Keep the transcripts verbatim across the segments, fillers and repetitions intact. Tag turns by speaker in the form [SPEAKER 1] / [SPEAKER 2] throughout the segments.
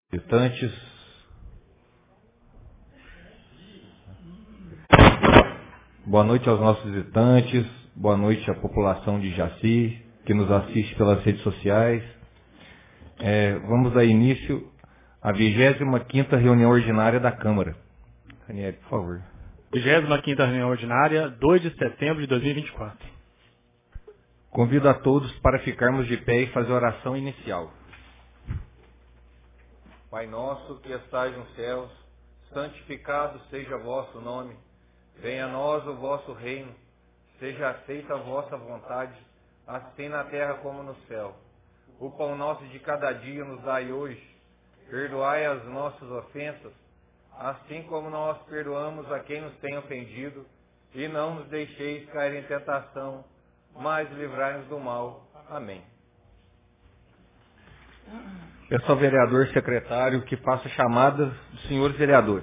[SPEAKER 1] Visitantes, boa noite aos nossos visitantes, boa noite à população de Jaci, que nos assiste pelas redes sociais. É, vamos dar início à vigésima quinta reunião ordinária da Câmara. Ranieri, por favor.
[SPEAKER 2] vigésima quinta reunião ordinária, dois de setembro de dois mil e vinte e quatro.
[SPEAKER 1] Convido a todos para ficarmos de pé e fazer a oração inicial. Pai nosso que estais nos céus, santificado seja o vosso nome. Venha a nós o vosso reino. Seja aceita a vossa vontade, assim na terra como no céu. O pão nosso de cada dia nos dai hoje. Perdoai as nossas ofensas, assim como nós perdoamos a quem nos tem ofendido. E não nos deixeis cair em tentação, mas livrai-nos do mal. Amém. Peço ao vereador secretário que faça chamada dos senhores vereadores.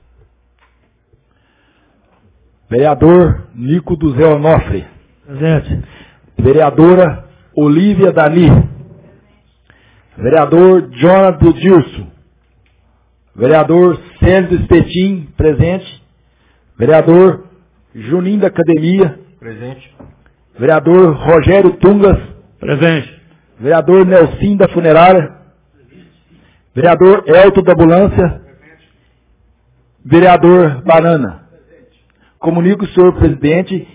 [SPEAKER 3] Vereador Nico do Zé Onofre. Presente. Vereadora Olívia Dani. Vereador Jonathan Dirso. Vereador Célio Espetim, presente. Vereador Juninho da Academia.
[SPEAKER 1] Presente.
[SPEAKER 3] Vereador Rogério Tungas.
[SPEAKER 2] Presente.
[SPEAKER 3] Vereador Nelson da Funerária. Vereador Elton da Ambulância. Vereador Banana. Comunico, senhor presidente,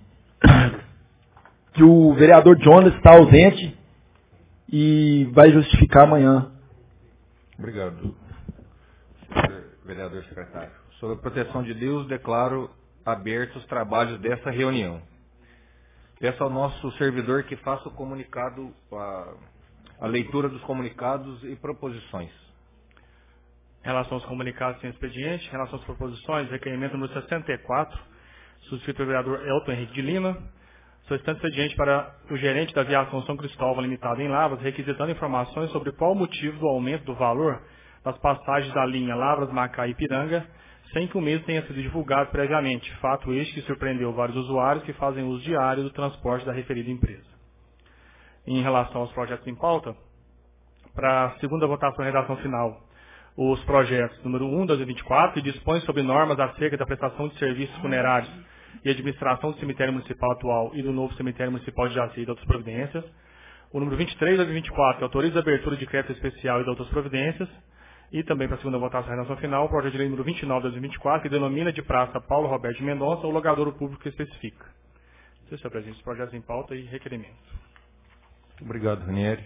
[SPEAKER 3] que o vereador Jonas está ausente e vai justificar amanhã.
[SPEAKER 1] Obrigado, vereador secretário. Sob a proteção de Deus, declaro abertos os trabalhos dessa reunião. Peço ao nosso servidor que faça o comunicado, a, a leitura dos comunicados e proposições.
[SPEAKER 2] Em relação aos comunicados sem expediente, em relação às proposições, requerimento número sessenta e quatro, subscrito pelo vereador Elton Henrique de Lima, solicitando expediente para o gerente da aviação São Cristóvão Limitada em Lavras, requisitando informações sobre qual o motivo do aumento do valor das passagens da linha Lavras, Macaé e Ipiranga, sem que o mesmo tenha sido divulgado previamente, fato este que surpreendeu vários usuários que fazem uso diário do transporte da referida empresa. Em relação aos projetos em pauta, para a segunda votação e redação final, os projetos número um, dois mil e vinte e quatro, que dispõe sobre normas acerca da prestação de serviços funerários e administração do cemitério municipal atual e do novo cemitério municipal de Jaci e de outras providências. O número vinte e três, dois mil e vinte e quatro, que autoriza a abertura de crédito especial e de outras providências. E também para a segunda votação e redação final, o projeto de lei número vinte e nove, dois mil e vinte e quatro, que denomina de praça Paulo Roberto de Mendonça o logadouro público que especifica. Senhor presidente, os projetos em pauta e requerimentos.
[SPEAKER 1] Obrigado, Ranieri.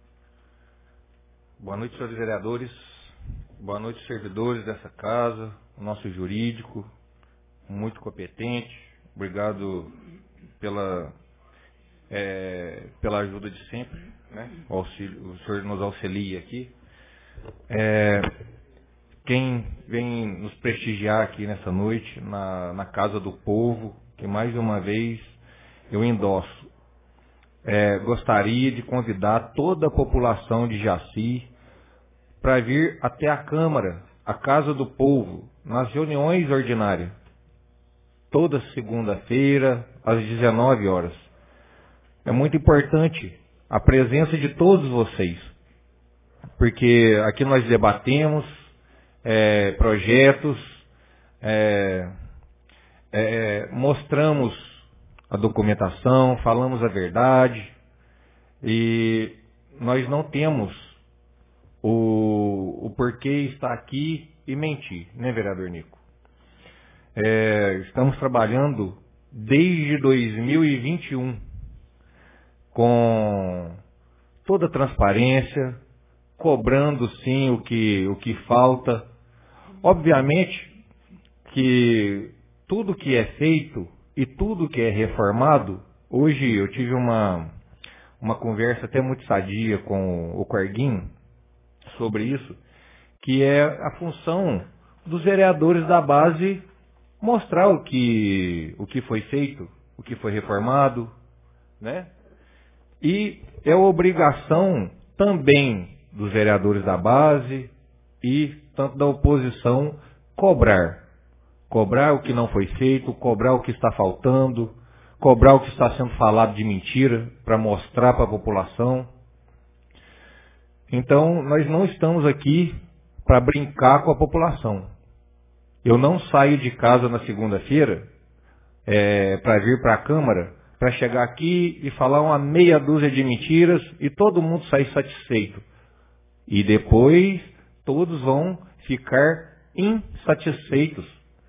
[SPEAKER 1] Boa noite, senhores vereadores. Boa noite, servidores dessa casa, o nosso jurídico, muito competente. Obrigado pela, é, pela ajuda de sempre, né? O, auxílio, o senhor nos auxilia aqui. É, quem vem nos prestigiar aqui nessa noite, na, na Casa do Povo, que mais uma vez eu endosso. É, gostaria de convidar toda a população de Jaci para vir até a Câmara, a Casa do Povo, nas reuniões ordinárias, toda segunda-feira, às dezenove horas. É muito importante a presença de todos vocês, porque aqui nós debatemos é, projetos, é, é, mostramos a documentação, falamos a verdade, e nós não temos o, o porquê estar aqui e mentir, né, vereador Nico? É, estamos trabalhando desde dois mil e vinte e um com toda a transparência, cobrando sim o que, o que falta. Obviamente que tudo que é feito e tudo que é reformado, hoje eu tive uma, uma conversa até muito sadia com o Corguinho sobre isso, que é a função dos vereadores da base mostrar o que, o que foi feito, o que foi reformado, né? E é obrigação também dos vereadores da base e tanto da oposição cobrar. Cobrar o que não foi feito, cobrar o que está faltando, cobrar o que está sendo falado de mentira para mostrar para a população. Então, nós não estamos aqui para brincar com a população. Eu não saio de casa na segunda-feira é, para vir para a Câmara, para chegar aqui e falar uma meia dúzia de mentiras e todo mundo sair satisfeito. E depois todos vão ficar insatisfeitos.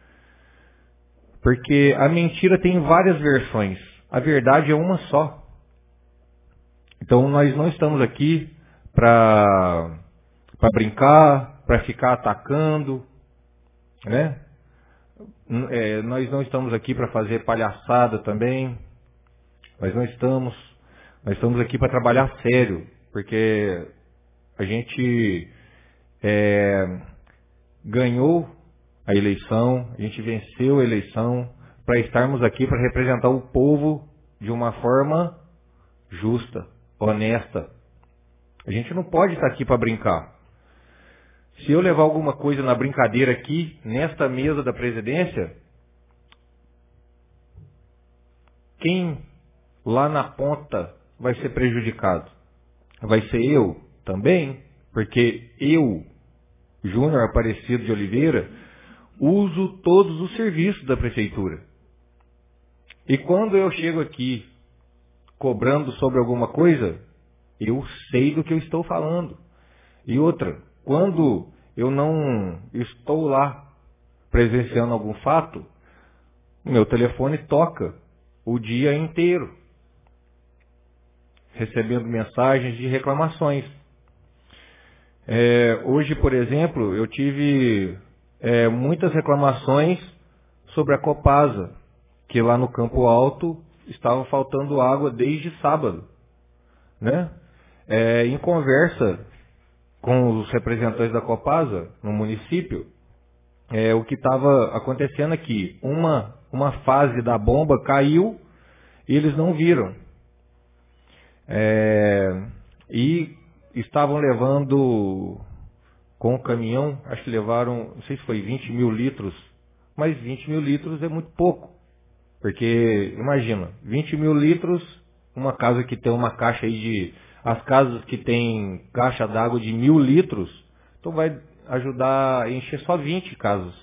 [SPEAKER 1] Porque a mentira tem várias versões. A verdade é uma só. Então nós não estamos aqui para para brincar, para ficar atacando, né? É, nós não estamos aqui para fazer palhaçada também. Nós não estamos. Nós estamos aqui para trabalhar sério, porque a gente é, ganhou a eleição, a gente venceu a eleição para estarmos aqui para representar o povo de uma forma justa, honesta. A gente não pode estar aqui para brincar. Se eu levar alguma coisa na brincadeira aqui, nesta mesa da presidência, quem lá na ponta vai ser prejudicado? Vai ser eu também, porque eu, Júnior Aparecido de Oliveira, uso todos os serviços da prefeitura. E quando eu chego aqui cobrando sobre alguma coisa, eu sei do que eu estou falando. E outra, quando eu não estou lá presenciando algum fato, meu telefone toca o dia inteiro, recebendo mensagens de reclamações. É, hoje, por exemplo, eu tive é, muitas reclamações sobre a Copasa, que lá no Campo Alto estava faltando água desde sábado, né? É, em conversa com os representantes da Copasa no município, é, o que estava acontecendo aqui, uma, uma fase da bomba caiu e eles não viram. É, e estavam levando com o caminhão, acho que levaram, não sei se foi vinte mil litros, mas vinte mil litros é muito pouco. Porque, imagina, vinte mil litros, uma casa que tem uma caixa aí de... As casas que tem caixa d'água de mil litros, então vai ajudar a encher só vinte casas.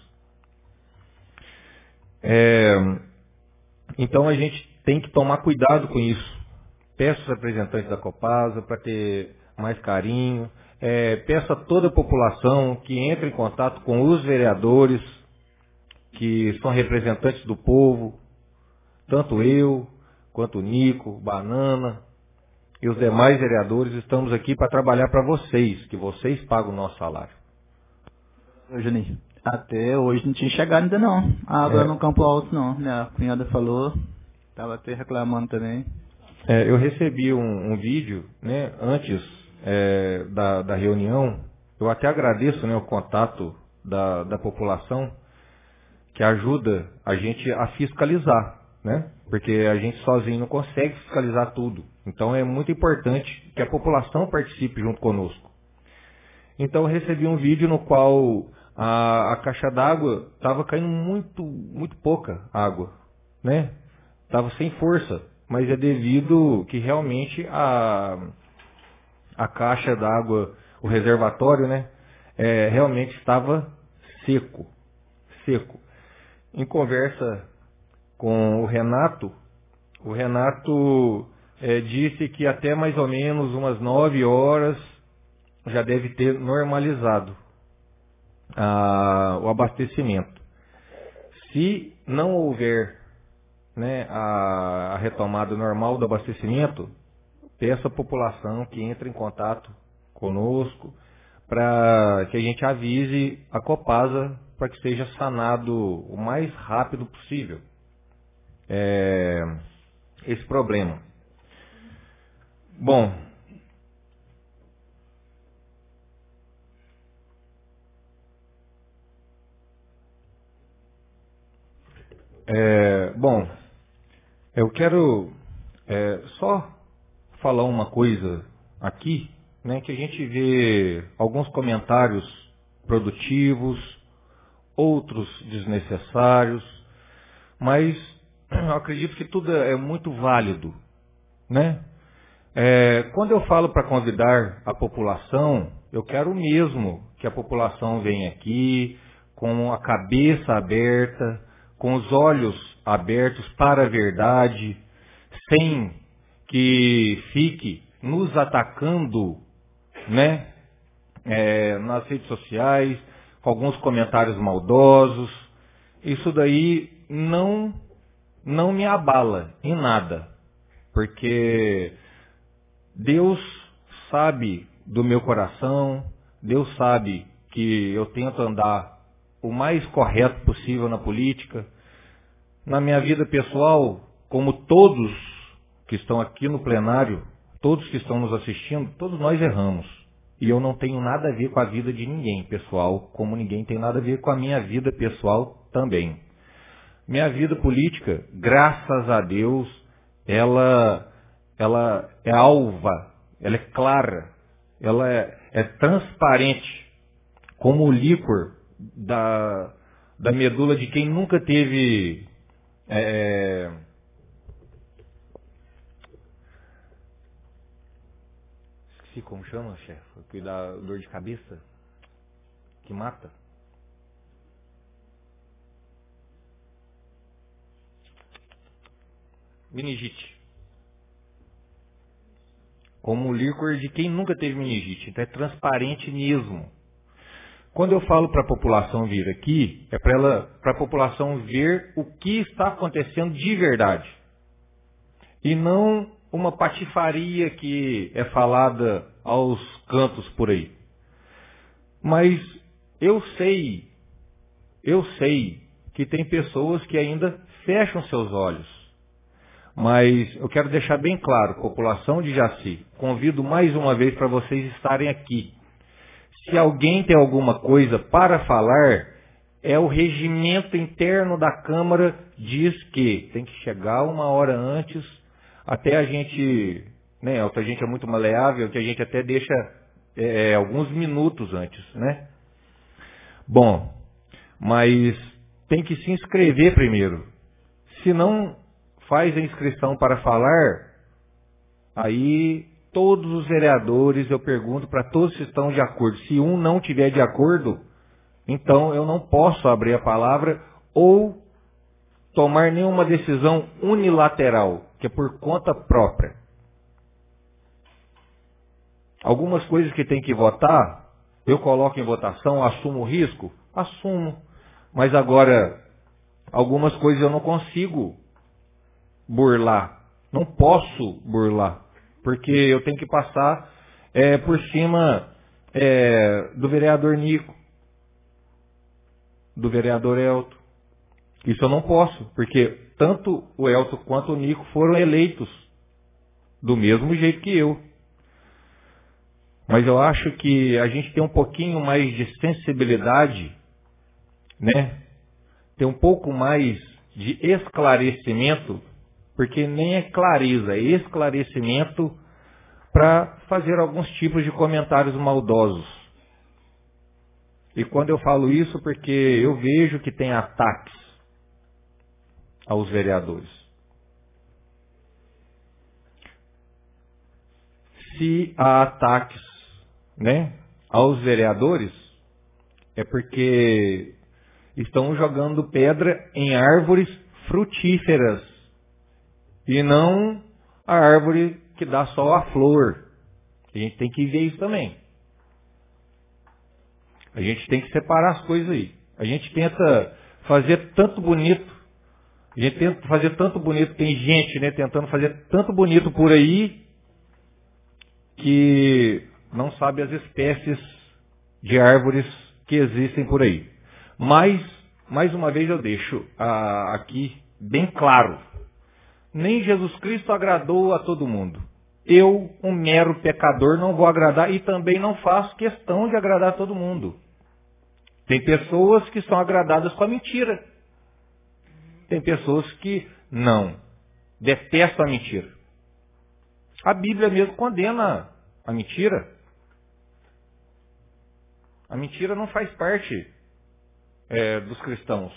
[SPEAKER 1] É, então a gente tem que tomar cuidado com isso. Peço aos representantes da Copasa para ter mais carinho. É, peço a toda a população que entre em contato com os vereadores, que são representantes do povo, tanto eu, quanto o Nico, Banana e os demais vereadores. Estamos aqui para trabalhar para vocês, que vocês pagam o nosso salário.
[SPEAKER 4] Ô, Juninho, até hoje não tinha chegado ainda não. A água
[SPEAKER 1] É.
[SPEAKER 4] no Campo Alto não, né? A cunhada falou, estava até reclamando também.
[SPEAKER 1] É, eu recebi um, um vídeo, né, antes é, da, da reunião. Eu até agradeço, né, o contato da, da população, que ajuda a gente a fiscalizar, né? Porque a gente sozinho não consegue fiscalizar tudo. Então é muito importante que a população participe junto conosco. Então eu recebi um vídeo no qual a, a caixa d'água estava caindo muito, muito pouca água, né? Estava sem força, mas é devido que realmente a, a caixa d'água, o reservatório, né? É, realmente estava seco, seco. Em conversa com o Renato, o Renato é, disse que até mais ou menos umas nove horas já deve ter normalizado a, o abastecimento. Se não houver, né, a, a retomada normal do abastecimento, peço à população que entre em contato conosco para que a gente avise a Copasa para que seja sanado o mais rápido possível é, esse problema. Bom, é, bom, eu quero é, só falar uma coisa aqui, né, que a gente vê alguns comentários produtivos, outros desnecessários, mas eu acredito que tudo é muito válido, né? É, quando eu falo para convidar a população, eu quero mesmo que a população venha aqui com a cabeça aberta, com os olhos abertos para a verdade, sem que fique nos atacando, né, é, nas redes sociais, com alguns comentários maldosos. Isso daí não, não me abala em nada, porque Deus sabe do meu coração, Deus sabe que eu tento andar o mais correto possível na política. Na minha vida pessoal, como todos que estão aqui no plenário, todos que estão nos assistindo, todos nós erramos. E eu não tenho nada a ver com a vida de ninguém pessoal, como ninguém tem nada a ver com a minha vida pessoal também. Minha vida política, graças a Deus, ela, ela é alva, ela é clara, ela é, é transparente, como o líquor da, da medula de quem nunca teve... É, esqueci como chama, chefe, que dá dor de cabeça, que mata. Meningite. Como o líquor de quem nunca teve meningite. Então é transparente mesmo. Quando eu falo para a população vir aqui, é para ela, para a população ver o que está acontecendo de verdade. E não uma patifaria que é falada aos cantos por aí. Mas eu sei, eu sei que tem pessoas que ainda fecham seus olhos. Mas eu quero deixar bem claro, população de Jaci, convido mais uma vez para vocês estarem aqui. Se alguém tem alguma coisa para falar, é o regimento interno da Câmara diz que tem que chegar uma hora antes, até a gente, né, a gente é muito maleável, que a gente até deixa é, alguns minutos antes, né? Bom, mas tem que se inscrever primeiro. Se não faz a inscrição para falar, aí todos os vereadores, eu pergunto para todos que estão de acordo. Se um não tiver de acordo, então eu não posso abrir a palavra ou tomar nenhuma decisão unilateral, que é por conta própria. Algumas coisas que tem que votar, eu coloco em votação, assumo o risco? Assumo. Mas agora, algumas coisas eu não consigo burlar. Não posso burlar. Porque eu tenho que passar é, por cima é, do vereador Nico, do vereador Elton. Isso eu não posso, porque tanto o Elton quanto o Nico foram eleitos do mesmo jeito que eu. Mas eu acho que a gente tem um pouquinho mais de sensibilidade, né? Tem um pouco mais de esclarecimento, porque nem é clareza, é esclarecimento para fazer alguns tipos de comentários maldosos. E quando eu falo isso, porque eu vejo que tem ataques aos vereadores. Se há ataques, né, aos vereadores, é porque estão jogando pedra em árvores frutíferas e não a árvore que dá só a flor. A gente tem que ver isso também. A gente tem que separar as coisas aí. A gente tenta fazer tanto bonito, a gente tenta fazer tanto bonito, tem gente, né, tentando fazer tanto bonito por aí, que não sabe as espécies de árvores que existem por aí. Mas, mais uma vez eu deixo ah, aqui bem claro, nem Jesus Cristo agradou a todo mundo. Eu, um mero pecador, não vou agradar e também não faço questão de agradar a todo mundo. Tem pessoas que são agradadas com a mentira. Tem pessoas que não, detestam a mentira. A Bíblia mesmo condena a mentira. A mentira não faz parte é, dos cristãos.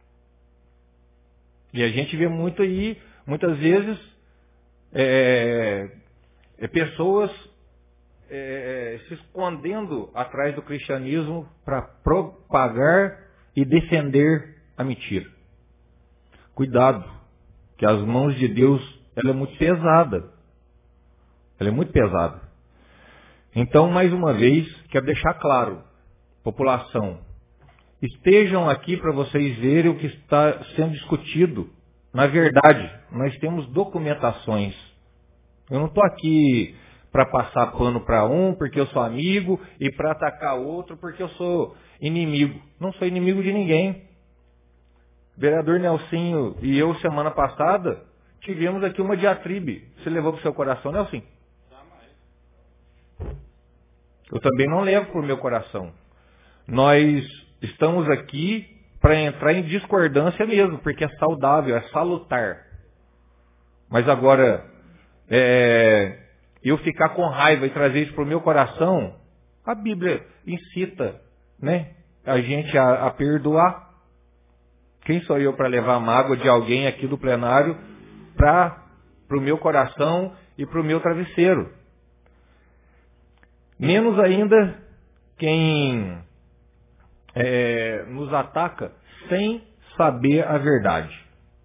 [SPEAKER 1] E a gente vê muito aí, muitas vezes, é, é, pessoas é, se escondendo atrás do cristianismo para propagar e defender a mentira. Cuidado, que as mãos de Deus, ela é muito pesada. Ela é muito pesada. Então, mais uma vez, quero deixar claro, população, estejam aqui para vocês verem o que está sendo discutido. Na verdade, nós temos documentações. Eu não estou aqui para passar pano para um porque eu sou amigo e para atacar outro porque eu sou inimigo. Não sou inimigo de ninguém. O vereador Nelsinho e eu, semana passada, tivemos aqui uma diatribe. Você levou para o seu coração, Nelsinho? Eu também não levo para o meu coração. Nós estamos aqui para entrar em discordância mesmo, porque é saudável, é salutar. Mas agora, é, eu ficar com raiva e trazer isso para o meu coração, a Bíblia incita, né, a gente a, a perdoar. Quem sou eu para levar a mágoa de alguém aqui do plenário para o meu coração e para o meu travesseiro? Menos ainda quem é, nos ataca sem saber a verdade.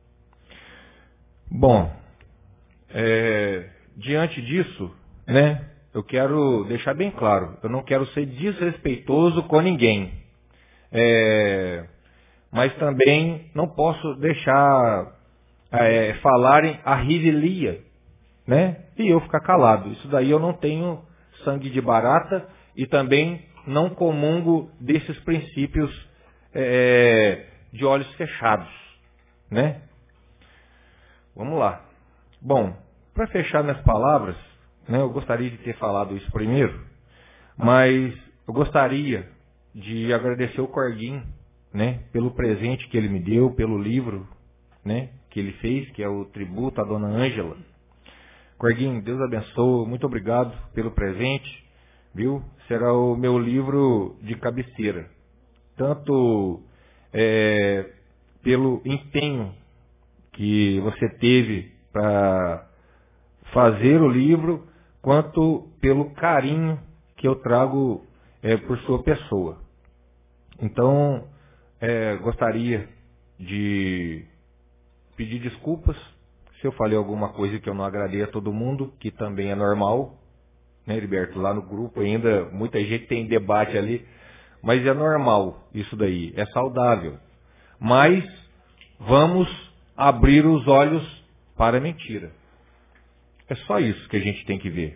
[SPEAKER 1] Bom, é, diante disso, né, eu quero deixar bem claro, eu não quero ser desrespeitoso com ninguém. É, mas também não posso deixar é, falarem a revelia, né? E eu ficar calado. Isso daí eu não tenho sangue de barata e também não comungo desses princípios é, de olhos fechados, né? Vamos lá. Bom, para fechar minhas palavras, né, eu gostaria de ter falado isso primeiro, mas eu gostaria de agradecer o Corguinho, né, pelo presente que ele me deu, pelo livro, né, que ele fez, que é o tributo à Dona Ângela. Corguinho, Deus abençoe, muito obrigado pelo presente, viu? Será o meu livro de cabeceira, tanto é, pelo empenho que você teve para fazer o livro, quanto pelo carinho que eu trago é, por sua pessoa. Então, é, gostaria de pedir desculpas se eu falei alguma coisa que eu não agradei a todo mundo, que também é normal, né, Heriberto? Lá no grupo ainda muita gente tem debate ali, mas é normal isso daí, é saudável. Mas vamos abrir os olhos para a mentira. É só isso que a gente tem que ver.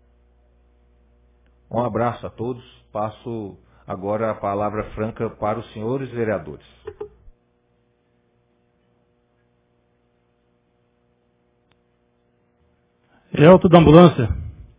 [SPEAKER 1] Um abraço a todos. Passo agora a palavra franca para os senhores vereadores.
[SPEAKER 3] Elton da Ambulância.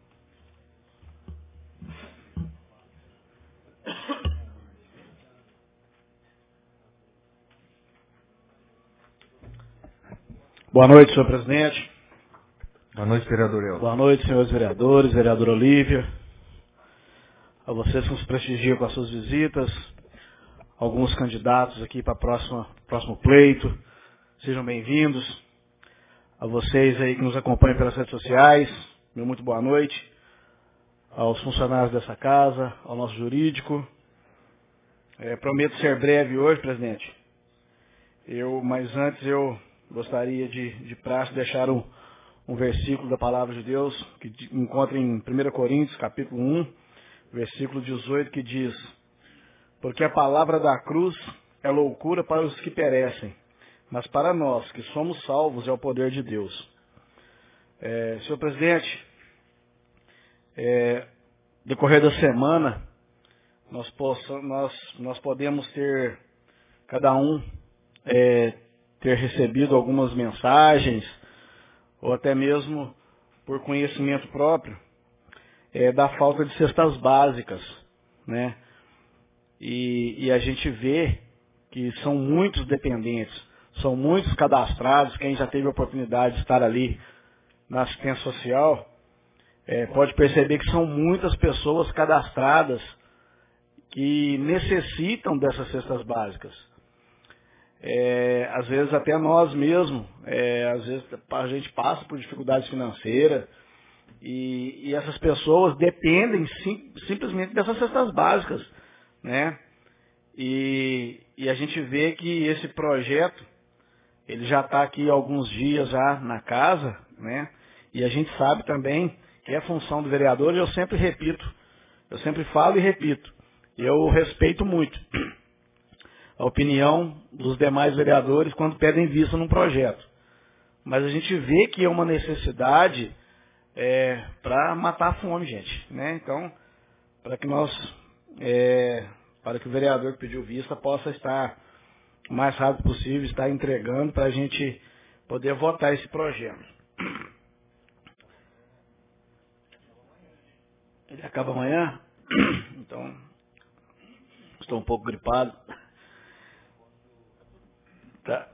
[SPEAKER 3] Boa noite, senhor presidente.
[SPEAKER 1] Boa noite, vereador Elton.
[SPEAKER 3] Boa noite, senhores vereadores, vereadora Olívia. A vocês que nos prestigiam com as suas visitas, alguns candidatos aqui para o próximo pleito, sejam bem-vindos. A vocês aí que nos acompanham pelas redes sociais, meu muito boa noite. Aos funcionários dessa casa, ao nosso jurídico. É, prometo ser breve hoje, presidente. Eu, mas antes eu gostaria de, de praxe, deixar um, um versículo da palavra de Deus, que encontra em primeira Coríntios, capítulo um, versículo dezoito, que diz: porque a palavra da cruz é loucura para os que perecem, mas para nós que somos salvos é o poder de Deus. É, senhor presidente, é, decorrer da semana, nós, possam, nós, nós podemos ter, cada um, é, ter recebido algumas mensagens, ou até mesmo por conhecimento próprio, é, da falta de cestas básicas, né? E, e a gente vê que são muitos dependentes, são muitos cadastrados. Quem já teve a oportunidade de estar ali na assistência social, é, pode perceber que são muitas pessoas cadastradas que necessitam dessas cestas básicas. É, às vezes até nós mesmos, é, às vezes a gente passa por dificuldades financeiras, E, e essas pessoas dependem sim, simplesmente dessas cestas básicas, né? E, e a gente vê que esse projeto, ele já está aqui há alguns dias já na casa, né? E a gente sabe também que é função do vereador, e eu sempre repito, eu sempre falo e repito, eu respeito muito a opinião dos demais vereadores quando pedem vista num projeto. Mas a gente vê que é uma necessidade é, para matar a fome, gente, né? Então, para que nós, é, para que o vereador que pediu vista possa estar o mais rápido possível, estar entregando para a gente poder votar esse projeto. Ele acaba amanhã? Então, estou um pouco gripado. Tá.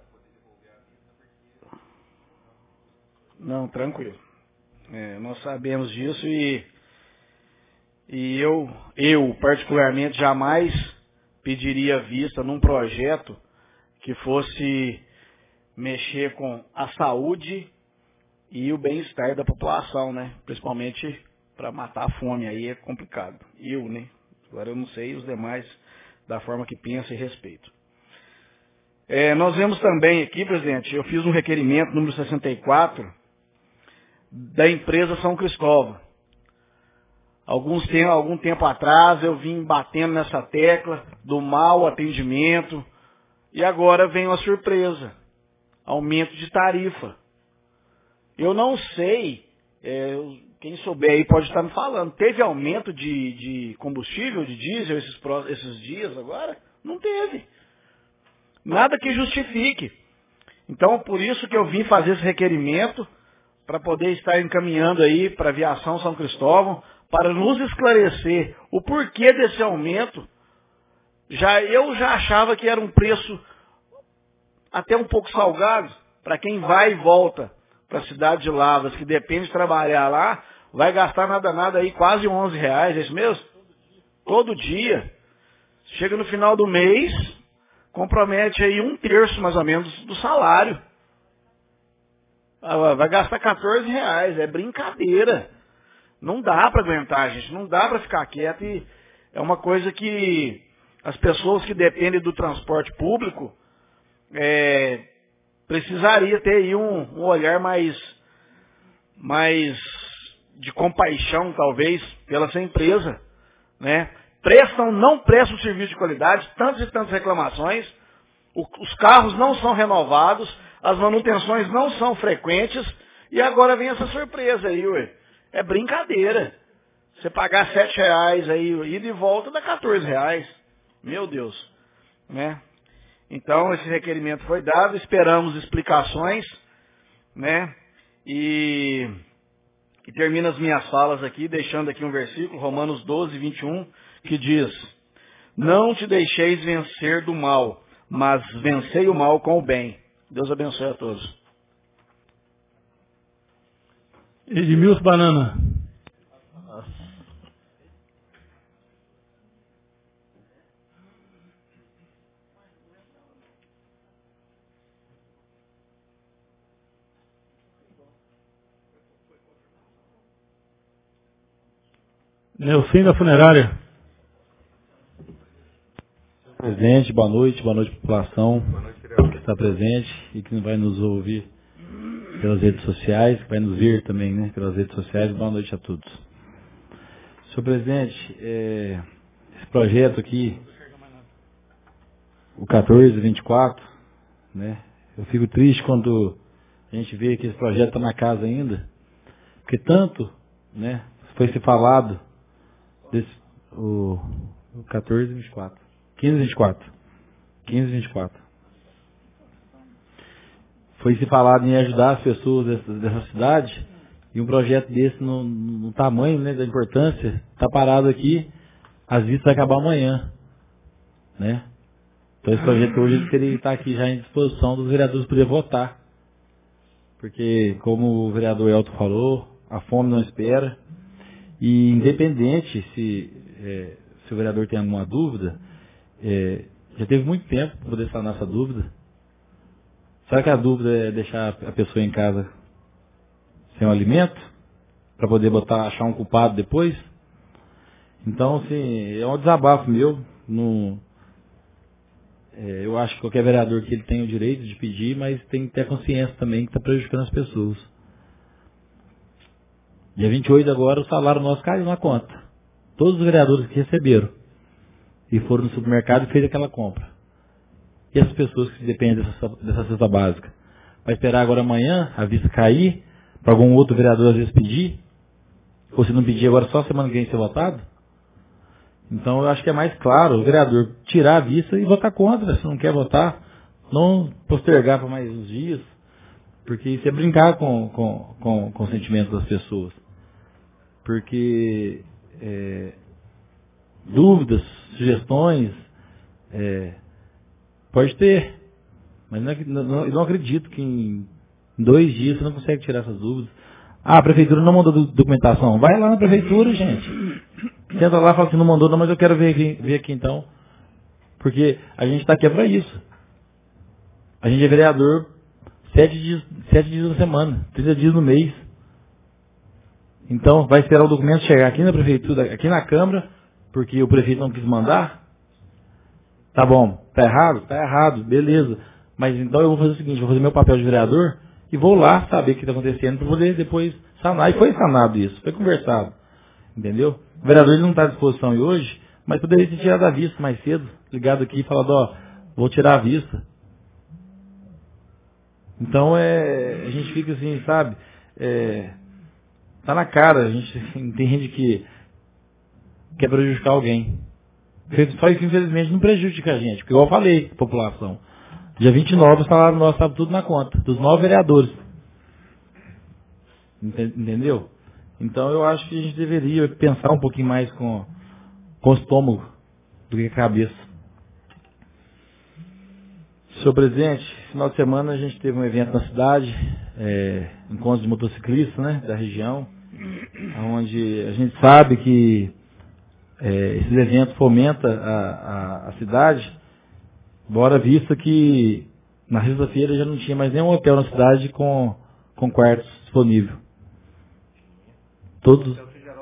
[SPEAKER 3] Não, tranquilo. É, nós sabemos disso e, e eu, eu, particularmente, jamais pediria vista num projeto que fosse mexer com a saúde e o bem-estar da população, né? Principalmente para matar a fome, aí é complicado. Eu, né? Agora eu não sei os demais da forma que pensam e respeito. É, nós vemos também aqui, presidente, eu fiz um requerimento número sessenta e quatro da empresa São Cristóvão. Alguns tem, algum tempo atrás eu vim batendo nessa tecla do mau atendimento e agora vem uma surpresa, aumento de tarifa. Eu não sei, é, quem souber aí pode estar me falando, teve aumento de, de combustível, de diesel esses, esses dias agora? Não teve. Nada que justifique. Então, por isso que eu vim fazer esse requerimento, para poder estar encaminhando aí para a Aviação São Cristóvão, para nos esclarecer o porquê desse aumento. Já, eu já achava que era um preço até um pouco salgado, para quem vai e volta para a cidade de Lavras, que depende de trabalhar lá, vai gastar nada nada aí quase onze reais, é isso mesmo? Todo dia. Chega no final do mês, compromete aí um terço mais ou menos do salário. Vai gastar quatorze reais, é brincadeira. Não dá para aguentar, gente, não dá para ficar quieto. E é uma coisa que as pessoas que dependem do transporte público é, precisaria ter aí um, um olhar mais, mais de compaixão, talvez, pela sua empresa, né? Prestam, não prestam serviço de qualidade, tantas e tantas reclamações, o, os carros não são renovados, as manutenções não são frequentes, e agora vem essa surpresa aí, ué. É brincadeira. Você pagar sete reais aí, ida e volta, dá quatorze reais. Meu Deus. Né? Então, esse requerimento foi dado, esperamos explicações, né? E, e termino as minhas falas aqui, deixando aqui um versículo, Romanos doze, vinte e um, que diz: não te deixeis vencer do mal, mas vencei o mal com o bem. Deus abençoe a todos.
[SPEAKER 5] Edmilson Banana. Nelson da Funerária.
[SPEAKER 6] Presidente, boa noite, boa noite população que está presente e que vai nos ouvir pelas redes sociais, que vai nos ver também, né, pelas redes sociais. Boa noite a todos. Senhor presidente, é, esse projeto aqui, o quatorze vinte e quatro, né, eu fico triste quando a gente vê que esse projeto está na casa ainda, porque tanto, né, foi se falado desse, o, o quatorze vinte e quatro, quinze vinte e quatro, quinze vinte e quatro. Foi se falado em ajudar as pessoas dessa, dessa cidade, e um projeto desse no, no tamanho, né, da importância, está parado aqui, as vistas vai acabar amanhã, né? Então esse projeto hoje ele está aqui já em disposição dos vereadores poder votar, porque como o vereador Elton falou, a fome não espera, e independente se, é, se o vereador tem alguma dúvida, é, já teve muito tempo para poder sanar essa dúvida. Será que a dúvida é deixar a pessoa em casa sem o alimento? para poder botar, achar um culpado depois. Então, assim, é um desabafo meu. No, é, eu acho que qualquer vereador que ele tem o direito de pedir, mas tem que ter consciência também que está prejudicando as pessoas. Dia vinte e oito agora o salário nosso caiu na conta. Todos os vereadores que receberam e foram no supermercado e fez aquela compra. E as pessoas que dependem dessa, dessa cesta básica? Vai esperar agora amanhã a vista cair, para algum outro vereador às vezes pedir? Ou se não pedir agora só semana que vem ser votado? Então eu acho que é mais claro o vereador tirar a vista e votar contra. Se não quer votar, não postergar para mais uns dias, porque isso é brincar com, com, com, com o sentimento das pessoas. Porque é, dúvidas, sugestões, é, pode ter, mas não, não, eu não acredito que em dois dias você não consegue tirar essas dúvidas. Ah, a prefeitura não mandou documentação. Vai lá na prefeitura, gente. Senta lá e fala assim, não mandou não, mas eu quero ver aqui, ver aqui então. Porque a gente está aqui para isso. A gente é vereador sete dias, sete dias na semana, trinta dias no mês. Então, vai esperar o documento chegar aqui na prefeitura, aqui na Câmara, porque o prefeito não quis mandar? Tá bom, tá errado? Tá errado, beleza. Mas então eu vou fazer o seguinte, vou fazer meu papel de vereador e vou lá saber o que está acontecendo para poder depois sanar. E foi sanado isso, foi conversado. Entendeu? O vereador ele não está à disposição hoje, mas poderia ter tirado a vista mais cedo, ligado aqui e falado, ó, vou tirar a vista. Então é, a gente fica assim, sabe, é, tá na cara, a gente entende que quer prejudicar alguém. Só que infelizmente não prejudica a gente, porque igual eu falei, população. Dia vinte e nove o salário nosso estava tudo na conta, dos nove vereadores. Entendeu? Então eu acho que a gente deveria pensar um pouquinho mais com, com o estômago do que a cabeça. Senhor presidente, final de semana a gente teve um evento na cidade, é, encontro de motociclistas, né, da região, onde a gente sabe que é, esses eventos fomentam a, a, a cidade, embora vista que na sexta-feira já não tinha mais nenhum hotel na cidade com, com quartos disponíveis. Todos,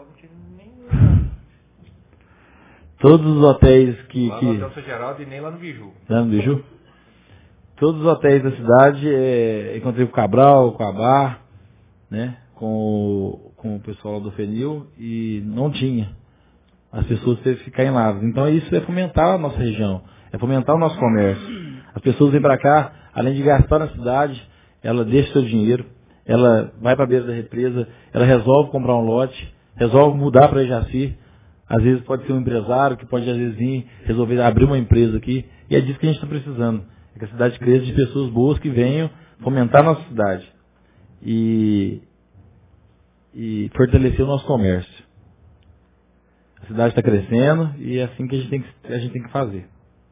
[SPEAKER 6] todos os hotéis que...
[SPEAKER 1] Lá
[SPEAKER 6] que
[SPEAKER 1] no Hotel São Geraldo e nem lá no Biju.
[SPEAKER 6] Lá no Biju? Todos os hotéis da cidade, é, encontrei com o Cabral, com a Bar, né, com o, com o pessoal do Fenil, e não tinha. As pessoas teve que ficar em Lavras. Então isso é fomentar a nossa região, é fomentar o nosso comércio. As pessoas vêm para cá, além de gastar na cidade, ela deixa seu dinheiro, ela vai para a beira da represa, ela resolve comprar um lote, resolve mudar para Jaci. Às vezes pode ser um empresário que pode às vezes vir resolver abrir uma empresa aqui, e é disso que a gente está precisando. É que a cidade cresça de pessoas boas que venham fomentar a nossa cidade e, e fortalecer o nosso comércio. A cidade está crescendo e é assim que a gente tem que, a gente tem que fazer.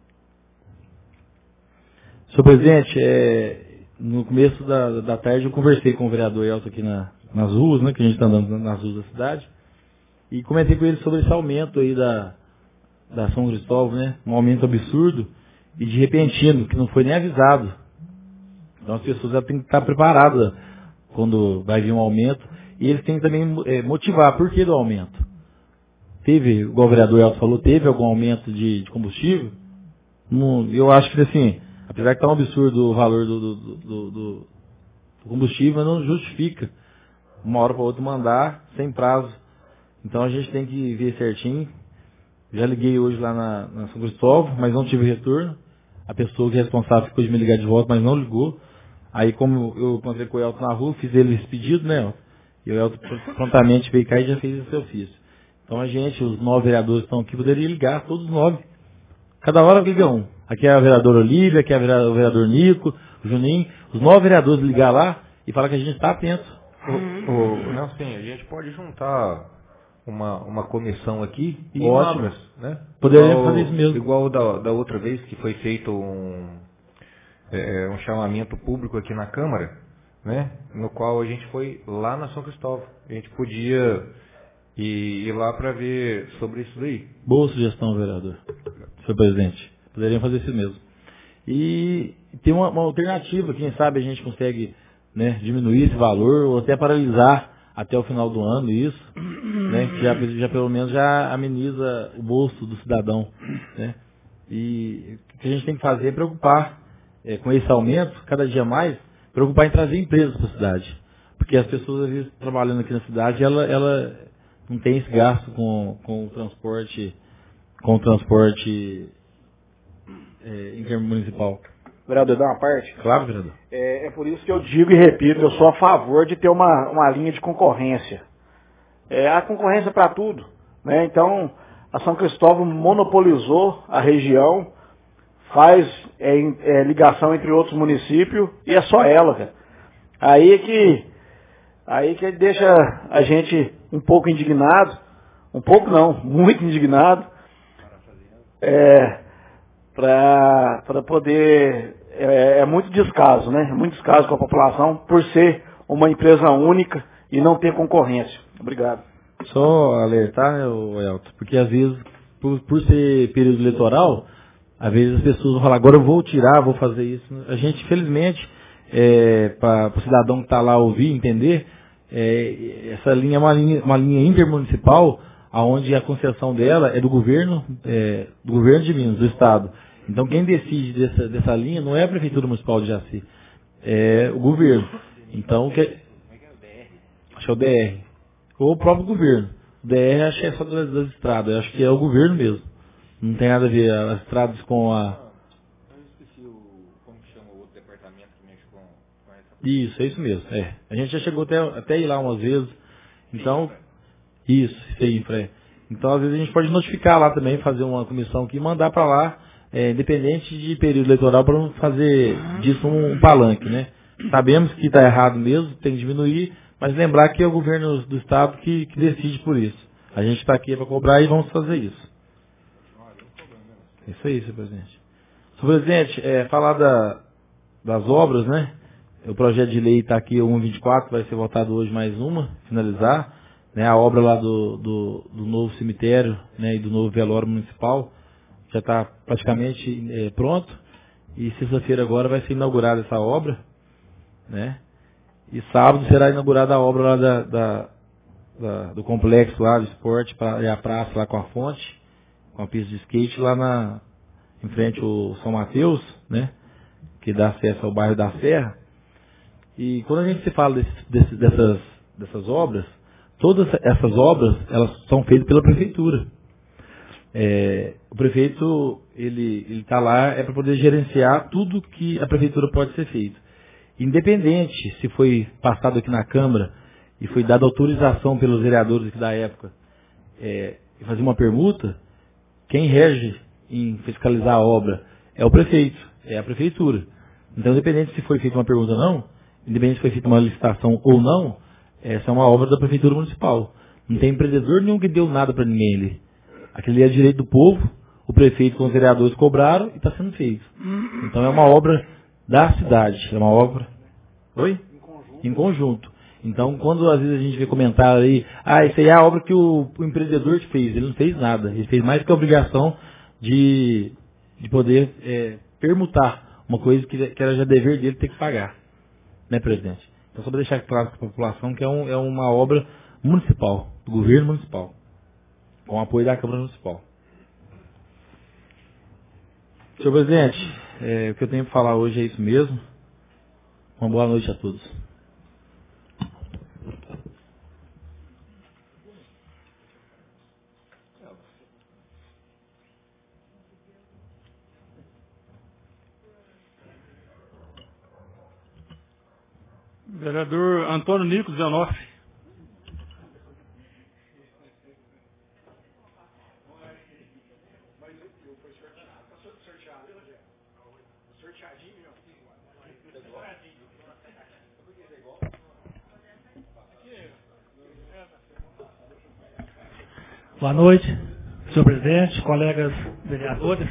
[SPEAKER 6] Senhor presidente, é, no começo da, da tarde eu conversei com o vereador Elton aqui na, nas ruas, né, que a gente está andando nas ruas da cidade, e comentei com ele sobre esse aumento aí da, da São Cristóvão, né, um aumento absurdo e de repentino, que não foi nem avisado. Então as pessoas já têm que estar preparadas quando vai vir um aumento, e eles têm que também é, motivar por que do aumento. Teve, igual o vereador Elton falou, teve algum aumento de, de combustível? Não, eu acho que assim, apesar que está um absurdo o valor do, do, do, do, do combustível, não justifica uma hora para outra mandar sem prazo. Então a gente tem que ver certinho. Já liguei hoje lá na, na São Cristóvão, mas não tive retorno. A pessoa que é responsável ficou de me ligar de volta, mas não ligou. Aí como eu encontrei com o Elton na rua, fiz ele esse pedido, né, Elton? E o Elton prontamente veio cá e já fez esse ofício. Então a gente, os nove vereadores que estão aqui, poderiam ligar, todos os nove. Cada hora liga um. Aqui é a vereadora Olívia, aqui é o vereador Nico, o Juninho. Os nove vereadores ligar lá e falar que a gente está atento.
[SPEAKER 1] O, o, não, sim, a gente pode juntar uma, uma comissão aqui e
[SPEAKER 6] ótimo,
[SPEAKER 1] Lavras, né?
[SPEAKER 6] Poderia
[SPEAKER 1] igual,
[SPEAKER 6] fazer isso mesmo.
[SPEAKER 1] Igual da, da outra vez que foi feito um, é, um chamamento público aqui na Câmara, né? No qual a gente foi lá na São Cristóvão. A gente podia ir, ir lá para ver sobre isso daí.
[SPEAKER 6] Boa sugestão, vereador. Senhor presidente. Poderiam fazer isso mesmo. E tem uma, uma alternativa, quem sabe a gente consegue, né, diminuir esse valor ou até paralisar até o final do ano isso, né, que já, já pelo menos já ameniza o bolso do cidadão, né? E o que a gente tem que fazer é preocupar é, com esse aumento, cada dia mais, preocupar em trazer empresas para a cidade. Porque as pessoas, às vezes, trabalhando aqui na cidade, ela, ela não tem esse gasto com, com o transporte, com o transporte é, intermunicipal.
[SPEAKER 3] Vereador, dá uma parte?
[SPEAKER 6] Claro, vereador.
[SPEAKER 3] É, é por isso que eu digo e repito, eu sou a favor de ter uma, uma linha de concorrência. É, há concorrência para tudo, né? Então, a São Cristóvão monopolizou a região, faz é, é, ligação entre outros municípios e é só ela, cara. Aí que, aí que deixa a gente um pouco indignado, um pouco não, muito indignado, é, para poder, é, é muito descaso, né? Muito descaso com a população por ser uma empresa única e não ter concorrência. Obrigado.
[SPEAKER 6] Só alertar, né, Elton, porque às vezes, por, por ser período eleitoral, às vezes as pessoas vão falar, agora eu vou tirar, vou fazer isso. A gente, felizmente, é, para o cidadão que está lá ouvir, entender, é, essa linha é uma linha, uma linha intermunicipal, onde a concessão dela é do governo, é, do governo de Minas, do Estado. Então quem decide dessa, dessa linha não é a Prefeitura Municipal de Jaci, é o governo. Então, que, acho que é o D R. Ou o próprio governo. O D R acho que é só das, das estradas, acho que é o governo mesmo. Não tem nada a ver as estradas com a...
[SPEAKER 1] Eu esqueci o, como que chama o outro departamento que mexe com, com essa...
[SPEAKER 6] Isso, é isso mesmo. É. A gente já chegou até, até ir lá umas vezes. Então, isso, isso aí, Fred. Então, às vezes a gente pode notificar lá também, fazer uma comissão aqui e mandar para lá, é, independente de período eleitoral, para não fazer disso um, um palanque, né? Sabemos que está errado mesmo, tem que diminuir, mas lembrar que é o governo do Estado que, que decide por isso. A gente está aqui para cobrar e vamos fazer isso. Isso aí, senhor presidente. Senhor presidente, é, falar da, das obras, né? O projeto de lei está aqui, o cento e vinte e quatro, vai ser votado hoje mais uma, finalizar. Né, a obra lá do, do, do novo cemitério, né, e do novo velório municipal já está praticamente é, pronto. E sexta-feira agora vai ser inaugurada essa obra. Né? E sábado será inaugurada a obra lá da, da, da, do complexo lá do esporte, pra, e a praça lá com a fonte, com a pista de skate lá na, em frente ao São Mateus, né? Que dá acesso ao bairro da Serra. E quando a gente se fala desse, desse, dessas, dessas obras, todas essas obras elas são feitas pela prefeitura. É, o prefeito ele está lá é para poder gerenciar tudo que a prefeitura pode ser feito. Independente se foi passado aqui na Câmara e foi dada autorização pelos vereadores aqui da época é, e fazer uma permuta, quem rege em fiscalizar a obra é o prefeito, é a prefeitura. Então, independente se foi feita uma pergunta ou não, independente se foi feita uma licitação ou não, essa é uma obra da prefeitura municipal. Não tem empreendedor nenhum que deu nada para ninguém ali. Aquele é direito do povo, o prefeito com os vereadores cobraram e está sendo feito. Então é uma obra da cidade, é uma obra... Oi? Em conjunto. Em conjunto. Então, quando às vezes a gente vê comentário aí, ah, isso aí é a obra que o, o empreendedor fez, ele não fez nada. Ele fez mais que a obrigação de, de poder é, permutar uma coisa que, que era já dever dele ter que pagar. Né, presidente? Então, só para deixar claro para a população que é, um, é uma obra municipal, do governo municipal, com o apoio da Câmara Municipal. Senhor presidente, é, o que eu tenho para falar hoje é isso mesmo. Uma boa noite a todos.
[SPEAKER 5] Vereador Antônio Nico Zenoff.
[SPEAKER 7] Boa noite, senhor presidente, colegas vereadores,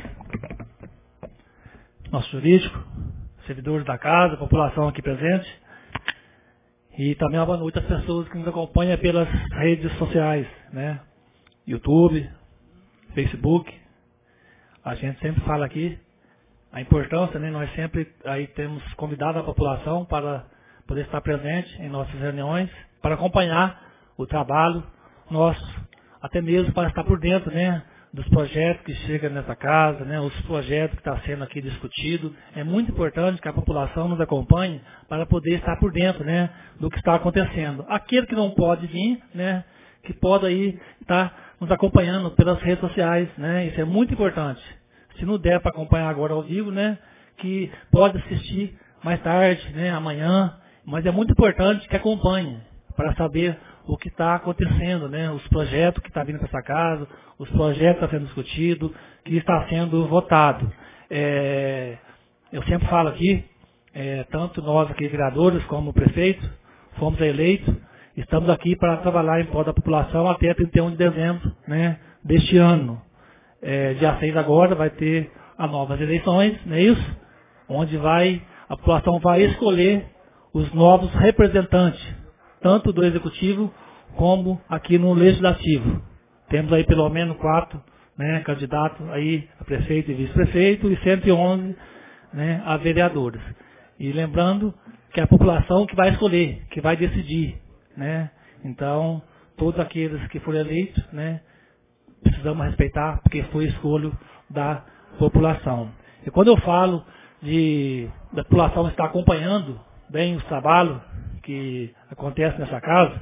[SPEAKER 7] nosso jurídico, servidores da casa, população aqui presente. E também uma boa noite às pessoas que nos acompanham pelas redes sociais, né? YouTube, Facebook. A gente sempre fala aqui a importância, né? Nós sempre aí temos convidado a população para poder estar presente em nossas reuniões, para acompanhar o trabalho nosso, até mesmo para estar por dentro, né, dos projetos que chegam nessa casa, né, os projetos que estão sendo aqui discutidos. É muito importante que a população nos acompanhe para poder estar por dentro, né, do que está acontecendo. Aquele que não pode vir, né, que pode aí estar nos acompanhando pelas redes sociais, né, isso é muito importante. Se não der para acompanhar agora ao vivo, né, que pode assistir mais tarde, né, amanhã, mas é muito importante que acompanhe para saber o que está acontecendo, né, os projetos que estão vindo para essa casa, os projetos que estão sendo discutidos, que está sendo votado. É, eu sempre falo aqui, é, tanto nós aqui, vereadores, como o prefeito, fomos eleitos, estamos aqui para trabalhar em prol da população até trinta e um de dezembro, né, deste ano. É, dia seis agora vai ter as novas eleições, não é isso? Onde vai, a população vai escolher os novos representantes, tanto do executivo como aqui no legislativo. Temos aí pelo menos quatro, né, candidatos aí a prefeito e vice-prefeito e cento e onze, né, a vereadores. E lembrando que é a população que vai escolher, que vai decidir, né? Então, todos aqueles que foram eleitos, né, precisamos respeitar, porque foi escolha da população. E quando eu falo de da população estar acompanhando bem os trabalhos que acontecem nessa casa,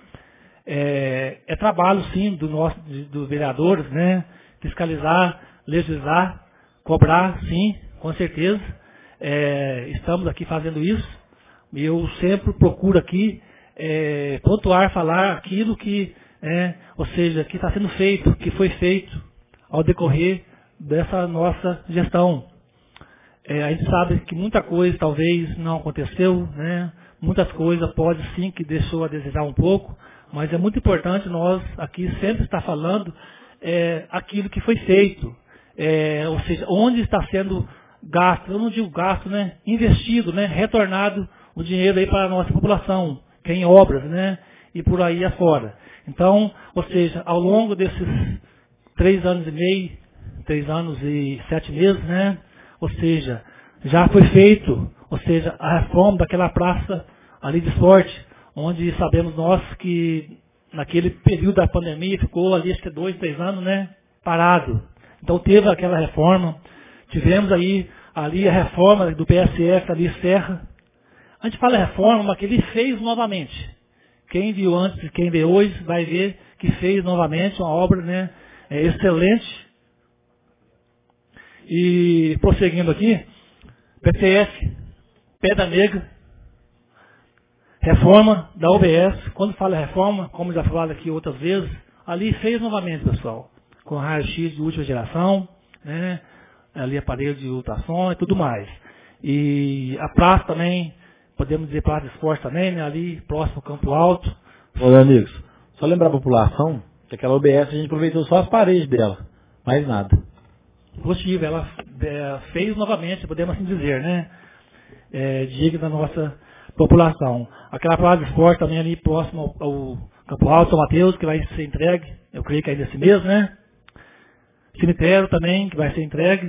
[SPEAKER 7] é, é trabalho sim do nosso, dos vereadores, né, fiscalizar, legislar, cobrar, sim, com certeza. É, estamos aqui fazendo isso. E eu sempre procuro aqui é, pontuar, falar aquilo que, é, ou seja, que está sendo feito, que foi feito ao decorrer dessa nossa gestão. É, a gente sabe que muita coisa talvez não aconteceu, né? Muitas coisas pode sim que deixou a desejar um pouco, mas é muito importante nós aqui sempre estar falando é, aquilo que foi feito, é, ou seja, onde está sendo gasto, eu não digo gasto, né? Investido, né? Retornado o dinheiro aí para a nossa população, que é em obras, né? E por aí afora. Então, ou seja, ao longo desses três anos e meio, três anos e sete meses, né? Ou seja, já foi feito, ou seja, a reforma daquela praça ali de esporte, onde sabemos nós que naquele período da pandemia ficou ali acho que dois, três anos, né? Parado. Então teve aquela reforma, tivemos aí ali a reforma do P S F ali Serra. A gente fala reforma, mas que ele fez novamente. Quem viu antes e quem vê hoje vai ver que fez novamente uma obra, né, é, excelente. E prosseguindo aqui, P T S, Pedra Negra, reforma da U B S. Quando fala reforma, como já falado aqui outras vezes, ali fez novamente, pessoal, com raio-x de última geração, né, ali aparelho de ultrassom e tudo mais. E a praça também, podemos dizer praça de esporte também, né, ali próximo ao Campo Alto.
[SPEAKER 6] Ô, amigos, só lembrar a população que aquela U B S a gente aproveitou só as paredes dela, mais nada.
[SPEAKER 7] Positivo, ela é, fez novamente, podemos assim dizer, né, é, digna da nossa população. Aquela praça de esporte também ali próximo ao, ao Campo Alto, São Mateus, que vai ser entregue, eu creio que ainda esse mês, né. Cemitério também, que vai ser entregue.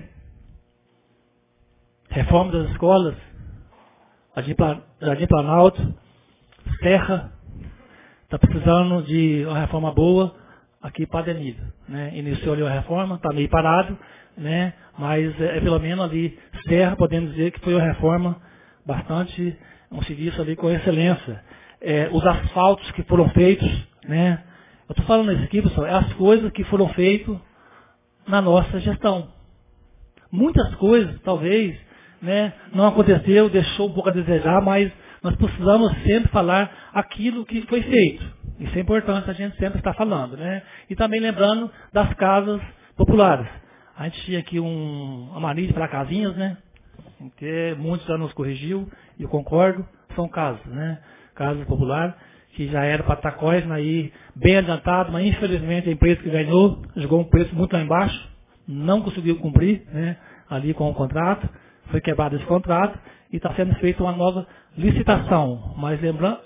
[SPEAKER 7] Reforma das escolas, Jardim Planalto, Serra, está precisando de uma reforma boa aqui para Adenida, né? Iniciou ali a reforma, está meio parado, né? Mas é, é pelo menos ali, Serra, podemos dizer que foi uma reforma bastante, um serviço ali com excelência. É, os asfaltos que foram feitos, né? Eu estou falando isso aqui, pessoal, é as coisas que foram feitas na nossa gestão. Muitas coisas, talvez, né, não aconteceu, deixou um pouco a desejar, mas nós precisamos sempre falar aquilo que foi feito. Isso é importante, a gente sempre está falando, né? E também lembrando das casas populares. A gente tinha aqui um, uma mania para casinhas, né? Que muitos já nos corrigiu, e eu concordo, são casas, né? Casas populares, que já era para estar quase aí bem adiantado, mas infelizmente a empresa que ganhou jogou um preço muito lá embaixo, não conseguiu cumprir, né, ali com o contrato, foi quebrado esse contrato e está sendo feita uma nova licitação. Mas lembrando.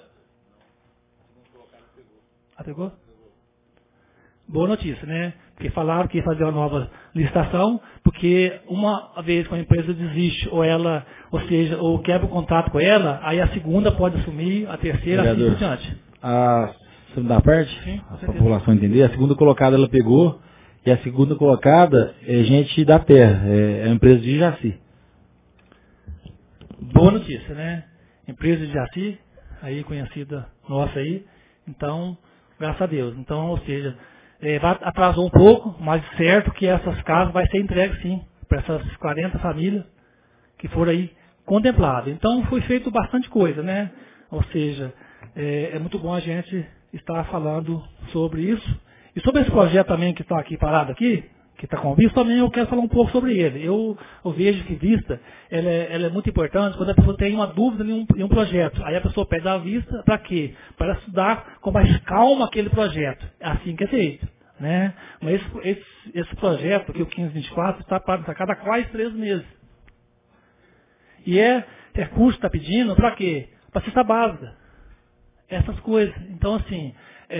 [SPEAKER 7] Ah, pegou? Boa notícia, né? Porque falaram que ia fazer uma nova licitação, porque uma vez que a empresa desiste, ou ela, ou seja, ou quebra o contrato com ela, aí a segunda pode assumir, a terceira, assim por diante.
[SPEAKER 6] A Você me dá a parte?
[SPEAKER 7] Sim,
[SPEAKER 6] a população entender. A segunda colocada ela pegou, e a segunda colocada é gente da terra, é a empresa de Jaci.
[SPEAKER 7] Boa notícia, né? Empresa de Jaci, aí conhecida nossa aí. Então, graças a Deus. Então, ou seja, é, atrasou um pouco, mas certo que essas casas vai ser entregue sim, para essas quarenta famílias que foram aí contempladas. Então, foi feito bastante coisa, né? Ou seja, é, é muito bom a gente estar falando sobre isso. E sobre esse projeto também que está aqui parado aqui, que está com vista, também eu quero falar um pouco sobre ele. Eu, eu vejo que vista, ela é, ela é muito importante quando a pessoa tem uma dúvida em um, em um projeto. Aí a pessoa pede a vista para quê? Para estudar com mais calma aquele projeto. É assim que é feito. Né? Mas esse, esse, esse projeto aqui, o quinze vinte e quatro, está para cada quase três meses. E é recurso está pedindo para quê? Para cesta básica. Essas coisas. Então, assim,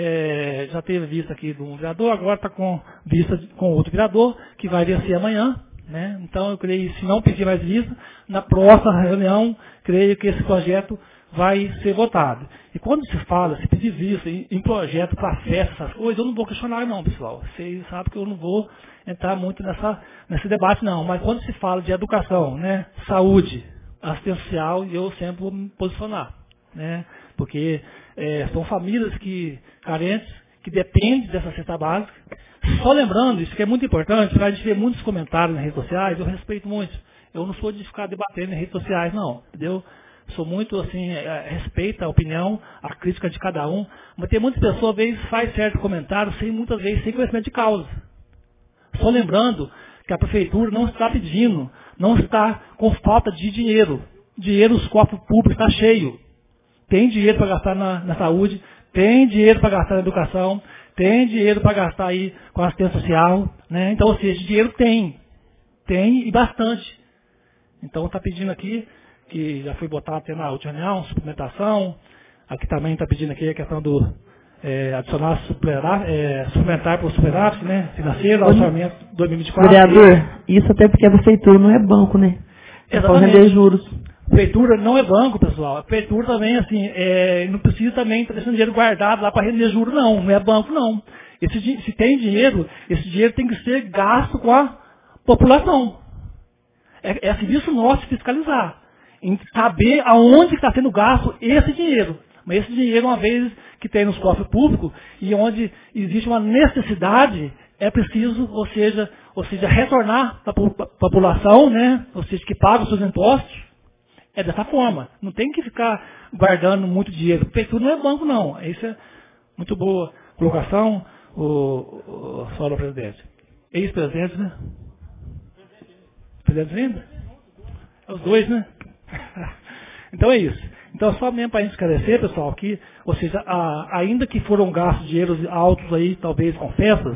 [SPEAKER 7] é, já teve vista aqui de um vereador, agora está com vista de, com outro vereador, que vai vencer amanhã. Né? Então, eu creio que se não pedir mais vista, na próxima reunião, creio que esse projeto vai ser votado. E quando se fala, se pedir vista em, em projeto para festa, essas coisas, eu não vou questionar não, pessoal. Vocês sabem que eu não vou entrar muito nessa, nesse debate não. Mas quando se fala de educação, né, saúde, assistencial, eu sempre vou me posicionar. Né? Porque é, são famílias que, carentes, que dependem dessa cesta básica. Só lembrando, isso que é muito importante, para a gente ver muitos comentários nas redes sociais, eu respeito muito. Eu não sou de ficar debatendo nas redes sociais, não. Entendeu? Sou muito, assim, é, respeito a opinião, a crítica de cada um. Mas tem muitas pessoas, às vezes, faz certo comentário, sem, muitas vezes, sem conhecimento de causa. Só lembrando que a prefeitura não está pedindo, não está com falta de dinheiro. Dinheiro, os cofres públicos estão cheios. Tem dinheiro para gastar na, na saúde, tem dinheiro para gastar na educação, tem dinheiro para gastar aí com a assistência social, né? Então, ou seja, dinheiro tem, tem e bastante. Então, está pedindo aqui, que já foi botado até na última reunião, suplementação, aqui também está pedindo aqui a questão do é, adicionar superávit, é, suplementar para o superávit, né? Financeiro, orçamento dois mil e vinte e quatro.
[SPEAKER 8] Vereador, isso até porque a prefeitura não é banco, né? É para render juros.
[SPEAKER 7] A prefeitura não é banco, pessoal. A prefeitura também, assim, é, não precisa também estar deixando dinheiro guardado lá para render juros, não. Não é banco, não. Esse, se tem dinheiro, esse dinheiro tem que ser gasto com a população. É, é serviço nosso fiscalizar. Em saber aonde está sendo gasto esse dinheiro. Mas esse dinheiro, uma vez que tem nos cofres públicos, e onde existe uma necessidade, é preciso, ou seja, ou seja retornar para a população, né? Ou seja, que paga os seus impostos. É dessa forma. Não tem que ficar guardando muito dinheiro. Prefeitura não é banco, não. Isso é muito boa colocação, o, o, o senhor presidente. Ex-presidente, né? Presidente ainda? É os dois, né? Então é isso. Então só mesmo para a gente esclarecer, pessoal, que, ou seja, a, ainda que foram gastos dinheiros altos aí, talvez com festas,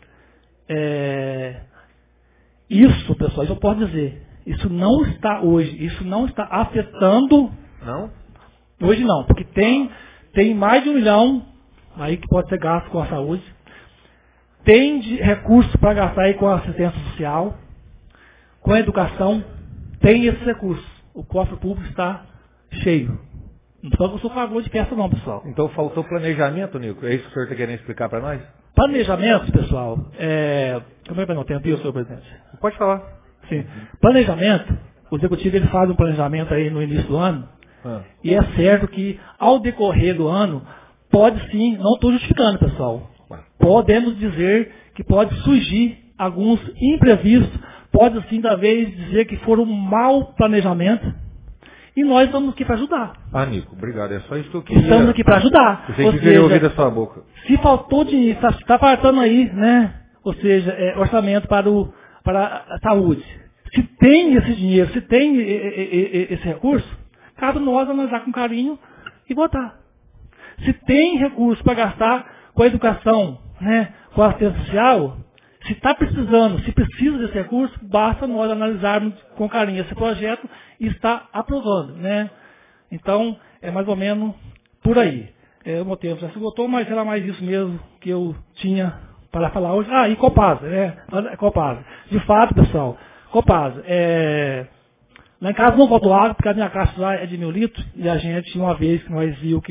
[SPEAKER 7] é, isso, pessoal, isso eu posso dizer. Isso não está hoje, isso não está afetando.
[SPEAKER 1] Não?
[SPEAKER 7] Hoje não, porque tem, tem mais de um milhão aí que pode ser gasto com a saúde. Tem de recursos para gastar aí com a assistência social, com a educação, tem esses recursos. O cofre público está cheio. Não só que eu sou a favor de festa não, pessoal.
[SPEAKER 1] Então faltou planejamento, Nico? É isso que o senhor está querendo explicar para nós?
[SPEAKER 7] Planejamento, pessoal, é... Como é que vai não tempo, senhor presidente?
[SPEAKER 1] Pode falar.
[SPEAKER 7] Sim. Planejamento, o executivo ele faz um planejamento aí no início do ano, ah. E é certo que ao decorrer do ano, pode sim, não estou justificando, pessoal, podemos dizer que pode surgir alguns imprevistos, pode sim talvez dizer que foram um mau planejamento, e nós estamos aqui para ajudar.
[SPEAKER 1] Ah, Nico, obrigado, é só isso que eu queria.
[SPEAKER 7] Estamos aqui para ajudar.
[SPEAKER 1] Você que queria ouvir da sua boca.
[SPEAKER 7] Se faltou dinheiro, está tá faltando aí, né? Ou seja, é, orçamento para o para a saúde. Se tem esse dinheiro, se tem esse recurso, cabe nós analisar com carinho e votar. Se tem recurso para gastar com a educação, né, com a assistência social, se está precisando, se precisa desse recurso, basta nós analisarmos com carinho esse projeto e estar aprovando. Né? Então, é mais ou menos por aí. É, o meu tempo já se esgotou, mas era mais isso mesmo que eu tinha para falar hoje. Ah, e Copasa, né? Copasa. De fato, pessoal, Copasa. É... Lá em casa não faltou água, porque a minha caixa lá é de mil litros, e a gente, uma vez que nós viu que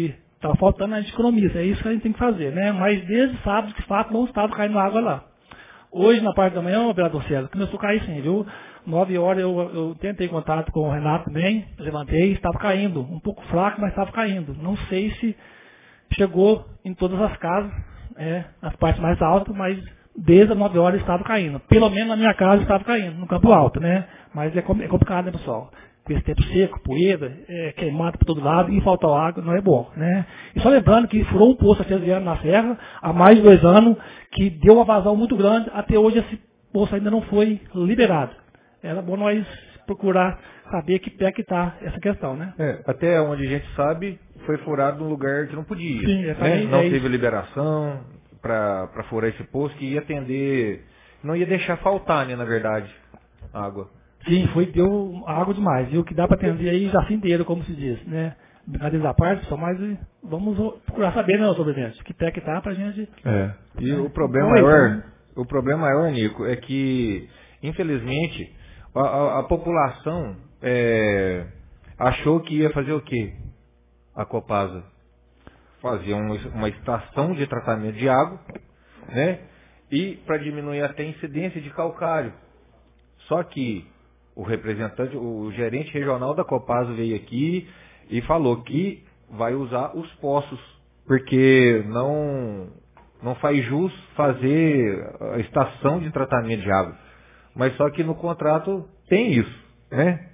[SPEAKER 7] Estava faltando, a gente economiza. É isso que a gente tem que fazer, né? Mas desde sábado, de fato, não estava caindo água lá. Hoje, na parte da manhã, o vereador César, começou a cair sim, viu? Nove horas eu, eu tentei contato com o Renato também, levantei, estava caindo. Um pouco fraco, mas estava caindo. Não sei se chegou em todas as casas, é, as partes mais altas, mas desde as nove horas estava caindo. Pelo menos na minha casa estava caindo, no campo alto, né? Mas é, é complicado, né, pessoal? Com esse tempo seco, poeira, é, queimado por todo lado e faltou água, não é bom, né? E só lembrando que furou um poço artesiano na serra há mais de dois anos, que deu uma vazão muito grande, até hoje esse poço ainda não foi liberado. Era bom nós procurar saber que pé que está essa questão, né?
[SPEAKER 1] É, até onde a gente sabe, foi furado num lugar que não podia.
[SPEAKER 7] Sim,
[SPEAKER 1] né? Não
[SPEAKER 7] é
[SPEAKER 1] teve
[SPEAKER 7] isso.
[SPEAKER 1] liberação para furar esse poço, que ia atender, não ia deixar faltar, né, na verdade, água.
[SPEAKER 7] Sim, foi, deu água demais. E o que dá para atender aí já inteiro, como se diz, né? Brincadeiras à parte, só mais vamos procurar saber, né, sobrevivientes, que pé que tá pra gente.
[SPEAKER 1] É. E
[SPEAKER 7] é.
[SPEAKER 1] o problema
[SPEAKER 7] Oi,
[SPEAKER 1] maior,
[SPEAKER 7] então.
[SPEAKER 1] o problema maior, Nico, é que, infelizmente, a, a, a população é, achou que ia fazer o quê? A Copasa fazer um, uma estação de tratamento de água, né? E para diminuir até a incidência de calcário. Só que o representante, o gerente regional da Copasa veio aqui e falou que vai usar os poços, porque não, não faz jus fazer a estação de tratamento de água. Mas só que no contrato tem isso, né?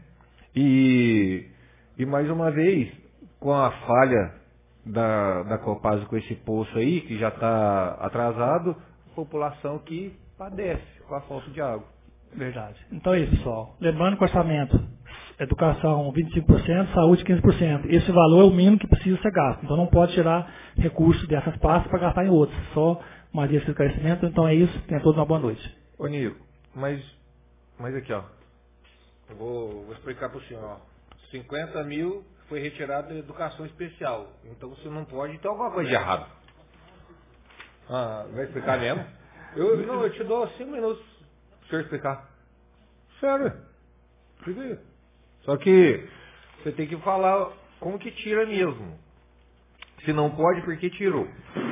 [SPEAKER 1] E, e mais uma vez, com a falha da, da Copasa com esse poço aí, que já está atrasado, a população que padece com a falta de água.
[SPEAKER 7] Verdade. Então é isso, pessoal. Lembrando que o orçamento, educação vinte e cinco por cento, saúde quinze por cento. Esse valor é o mínimo que precisa ser gasto. Então não pode tirar recursos dessas pastas para gastar em outros. Só mais esse crescimento. Então é isso. Tenha todos uma boa noite.
[SPEAKER 1] Ô Nico, mas, mas aqui, ó. Eu vou, vou explicar para o senhor. Ó. cinquenta mil foi retirado da educação especial. Então você não pode ter alguma coisa de errado. Ah, vai explicar mesmo? Eu, não, eu te dou cinco minutos. Deixa eu explicar. Sério. Fica aí. Só que você tem que falar como que tira mesmo. Se não pode, por que tirou?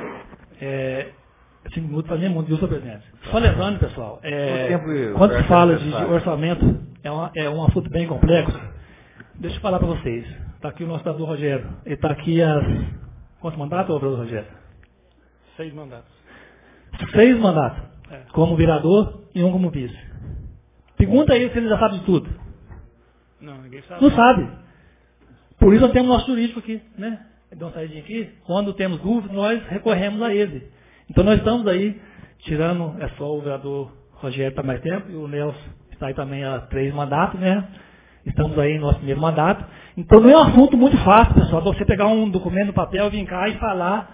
[SPEAKER 7] É, cinco minutos para mim é muito, viu, senhor presidente? Só lembrando, pessoal, é,
[SPEAKER 1] tempo,
[SPEAKER 7] quando se fala de, de
[SPEAKER 1] necessário.
[SPEAKER 7] orçamento, é, uma, é um assunto bem complexo. Deixa eu falar para vocês. Está aqui o nosso vereador Rogério. Ele está aqui as... Quantos mandatos, vereador Rogério?
[SPEAKER 2] Seis mandatos.
[SPEAKER 7] Seis mandatos.
[SPEAKER 2] É.
[SPEAKER 7] Como vereador e um como vice. Pergunta aí se ele já sabe de tudo.
[SPEAKER 2] Não, ninguém sabe.
[SPEAKER 7] Não sabe. Por isso nós temos nosso jurídico aqui, né? Dá uma saída aqui. Quando temos dúvidas, nós recorremos a ele. Então nós estamos aí, tirando, é só o vereador Rogério está mais tempo, e o Nelson está aí também há três mandatos, né? Estamos aí no nosso primeiro mandato. Então não é um assunto muito fácil, pessoal, você pegar um documento no papel, vir cá e falar,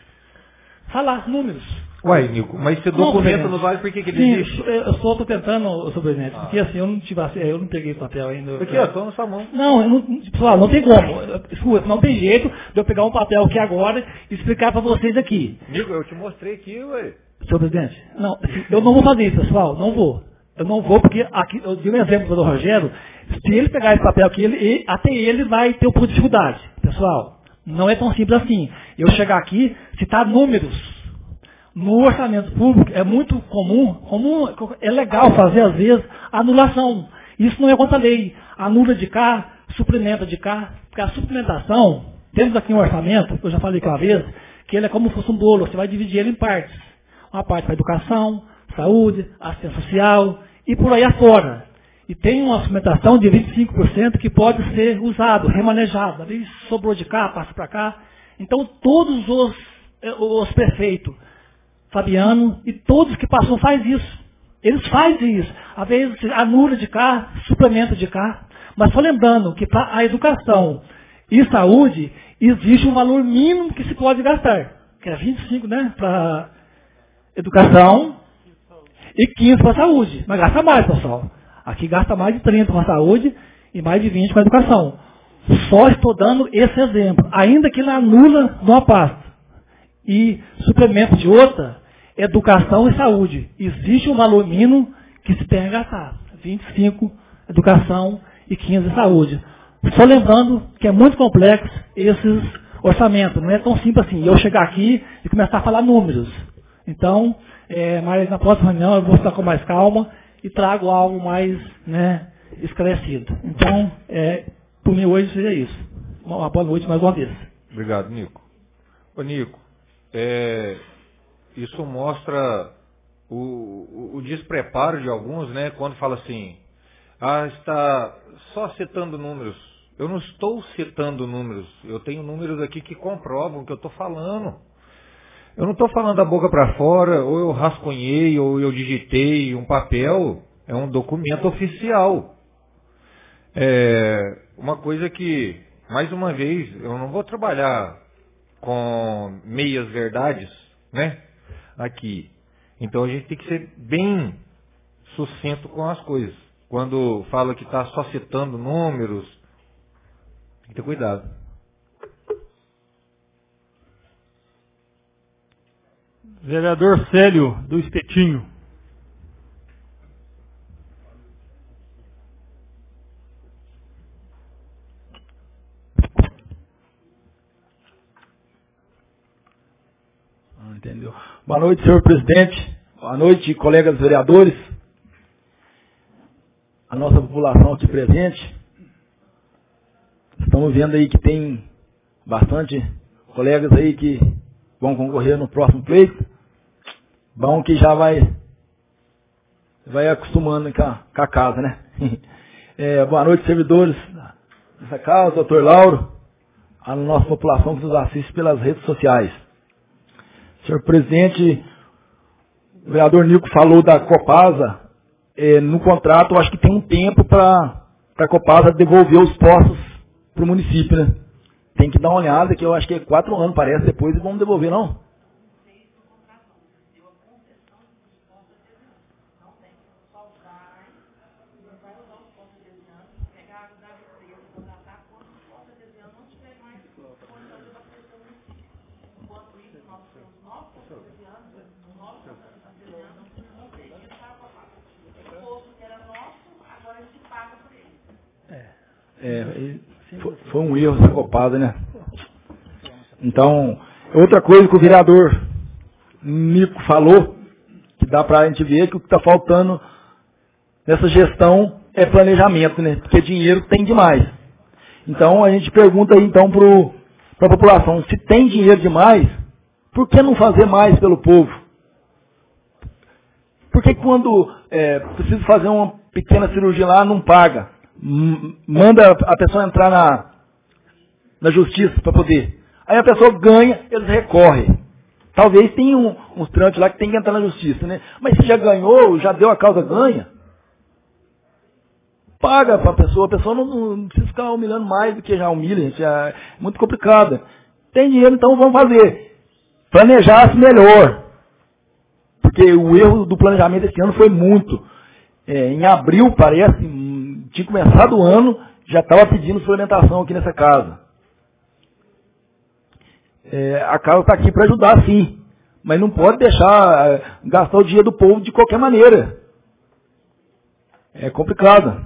[SPEAKER 7] falar números.
[SPEAKER 1] Uai, Nico, mas esse documento não, não vale, por que que ele
[SPEAKER 7] Sim,
[SPEAKER 1] existe?
[SPEAKER 7] eu só estou tentando, senhor presidente, ah. porque assim, eu não tive eu não peguei esse papel ainda.
[SPEAKER 1] Aqui, ó, estou na sua mão.
[SPEAKER 7] Não, eu não, pessoal, não tem como. Escuta, não tem jeito de eu pegar um papel aqui agora e explicar para vocês aqui.
[SPEAKER 1] Nico, eu te mostrei aqui, ué.
[SPEAKER 7] Senhor presidente, não, eu não vou fazer isso, pessoal, não vou. Eu não vou, porque aqui, eu dei um exemplo do Rogério, se ele pegar esse papel aqui, ele, até ele vai ter um pouco de dificuldade. Pessoal, não é tão simples assim. Eu chegar aqui, citar números. No orçamento público é muito comum, comum, é legal fazer às vezes anulação. Isso não é contra a lei. Anula de cá, suplementa de cá, porque a suplementação, temos aqui um orçamento, eu já falei aqui uma vez, que ele é como se fosse um bolo, você vai dividir ele em partes. Uma parte para educação, saúde, assistência social e por aí afora. E tem uma suplementação de vinte e cinco por cento que pode ser usado, remanejado. Ali sobrou de cá, passa para cá. Então todos os, os prefeitos, Fabiano e todos que passam faz isso. Eles fazem isso. Às vezes anula de cá, suplementa de cá. Mas só lembrando que para a educação e saúde existe um valor mínimo que se pode gastar. Que é vinte e cinco, né? Para educação e quinze para a saúde. Mas gasta mais, pessoal. Aqui gasta mais de trinta com a saúde e mais de vinte com a educação. Só estou dando esse exemplo. Ainda que ele anula de uma pasta e suplemento de outra, educação e saúde. Existe um valor mínimo que se tem a gastar. vinte e cinco, educação e quinze, saúde. Só lembrando que é muito complexo esses orçamento. Não é tão simples assim, eu chegar aqui e começar a falar números. Então, é, mas na próxima reunião eu vou estar com mais calma e trago algo mais, né, esclarecido. Então, é, por mim hoje seria isso. Uma boa noite mais uma vez.
[SPEAKER 1] Obrigado, Nico. Ô, Nico, é, isso mostra o, o, o despreparo de alguns, né, quando fala assim, ah, está só citando números. Eu não estou citando números, eu tenho números aqui que comprovam o que eu estou falando. Eu não estou falando da boca para fora, ou eu rascunhei, ou eu digitei um papel, é um documento oficial. É uma coisa que, mais uma vez, eu não vou trabalhar com meias verdades, né, aqui. Então a gente tem que ser bem sucinto com as coisas. Quando fala que está só citando números, tem que ter cuidado.
[SPEAKER 5] Vereador Célio, do Espetinho.
[SPEAKER 4] Entendeu? Boa noite, senhor presidente. Boa noite, colegas vereadores. A nossa população aqui presente. Estamos vendo aí que tem bastante colegas aí que vão concorrer no próximo pleito. Bom que já vai, vai acostumando com a, com a casa, né? É, boa noite, servidores dessa casa, doutor Lauro, a nossa população que nos assiste pelas redes sociais. Senhor presidente, o vereador Nico falou da Copasa. É, no contrato, eu acho que tem um tempo para a Copasa devolver os postos para o município, né? Tem que dar uma olhada, que eu acho que é quatro anos, parece, depois e vamos devolver, não? É, foi, foi um erro essa Copasa, né? Então, outra coisa que o vereador Nico falou, que dá pra gente ver que o que está faltando nessa gestão é planejamento, né? Porque dinheiro tem demais. Então, a gente pergunta aí, então, para a população, se tem dinheiro demais, por que não fazer mais pelo povo? Por que quando é, precisa fazer uma pequena cirurgia lá, não paga? Manda a pessoa entrar na, na justiça para poder. Aí a pessoa ganha, eles recorrem. Talvez tenha um, uns trâmites lá que tem que entrar na justiça, né? Mas se já ganhou, já deu a causa ganha, paga para a pessoa. A pessoa não, não precisa ficar humilhando mais do que já humilha, gente. É muito complicado. Tem dinheiro, então vamos fazer. Planejar-se melhor. Porque o erro do planejamento esse ano foi muito. É, em abril, parece, tinha começado o ano, já estava pedindo suplementação aqui nessa casa. É, a casa está aqui para ajudar, sim. Mas não pode deixar é, gastar o dinheiro do povo de qualquer maneira. É complicado.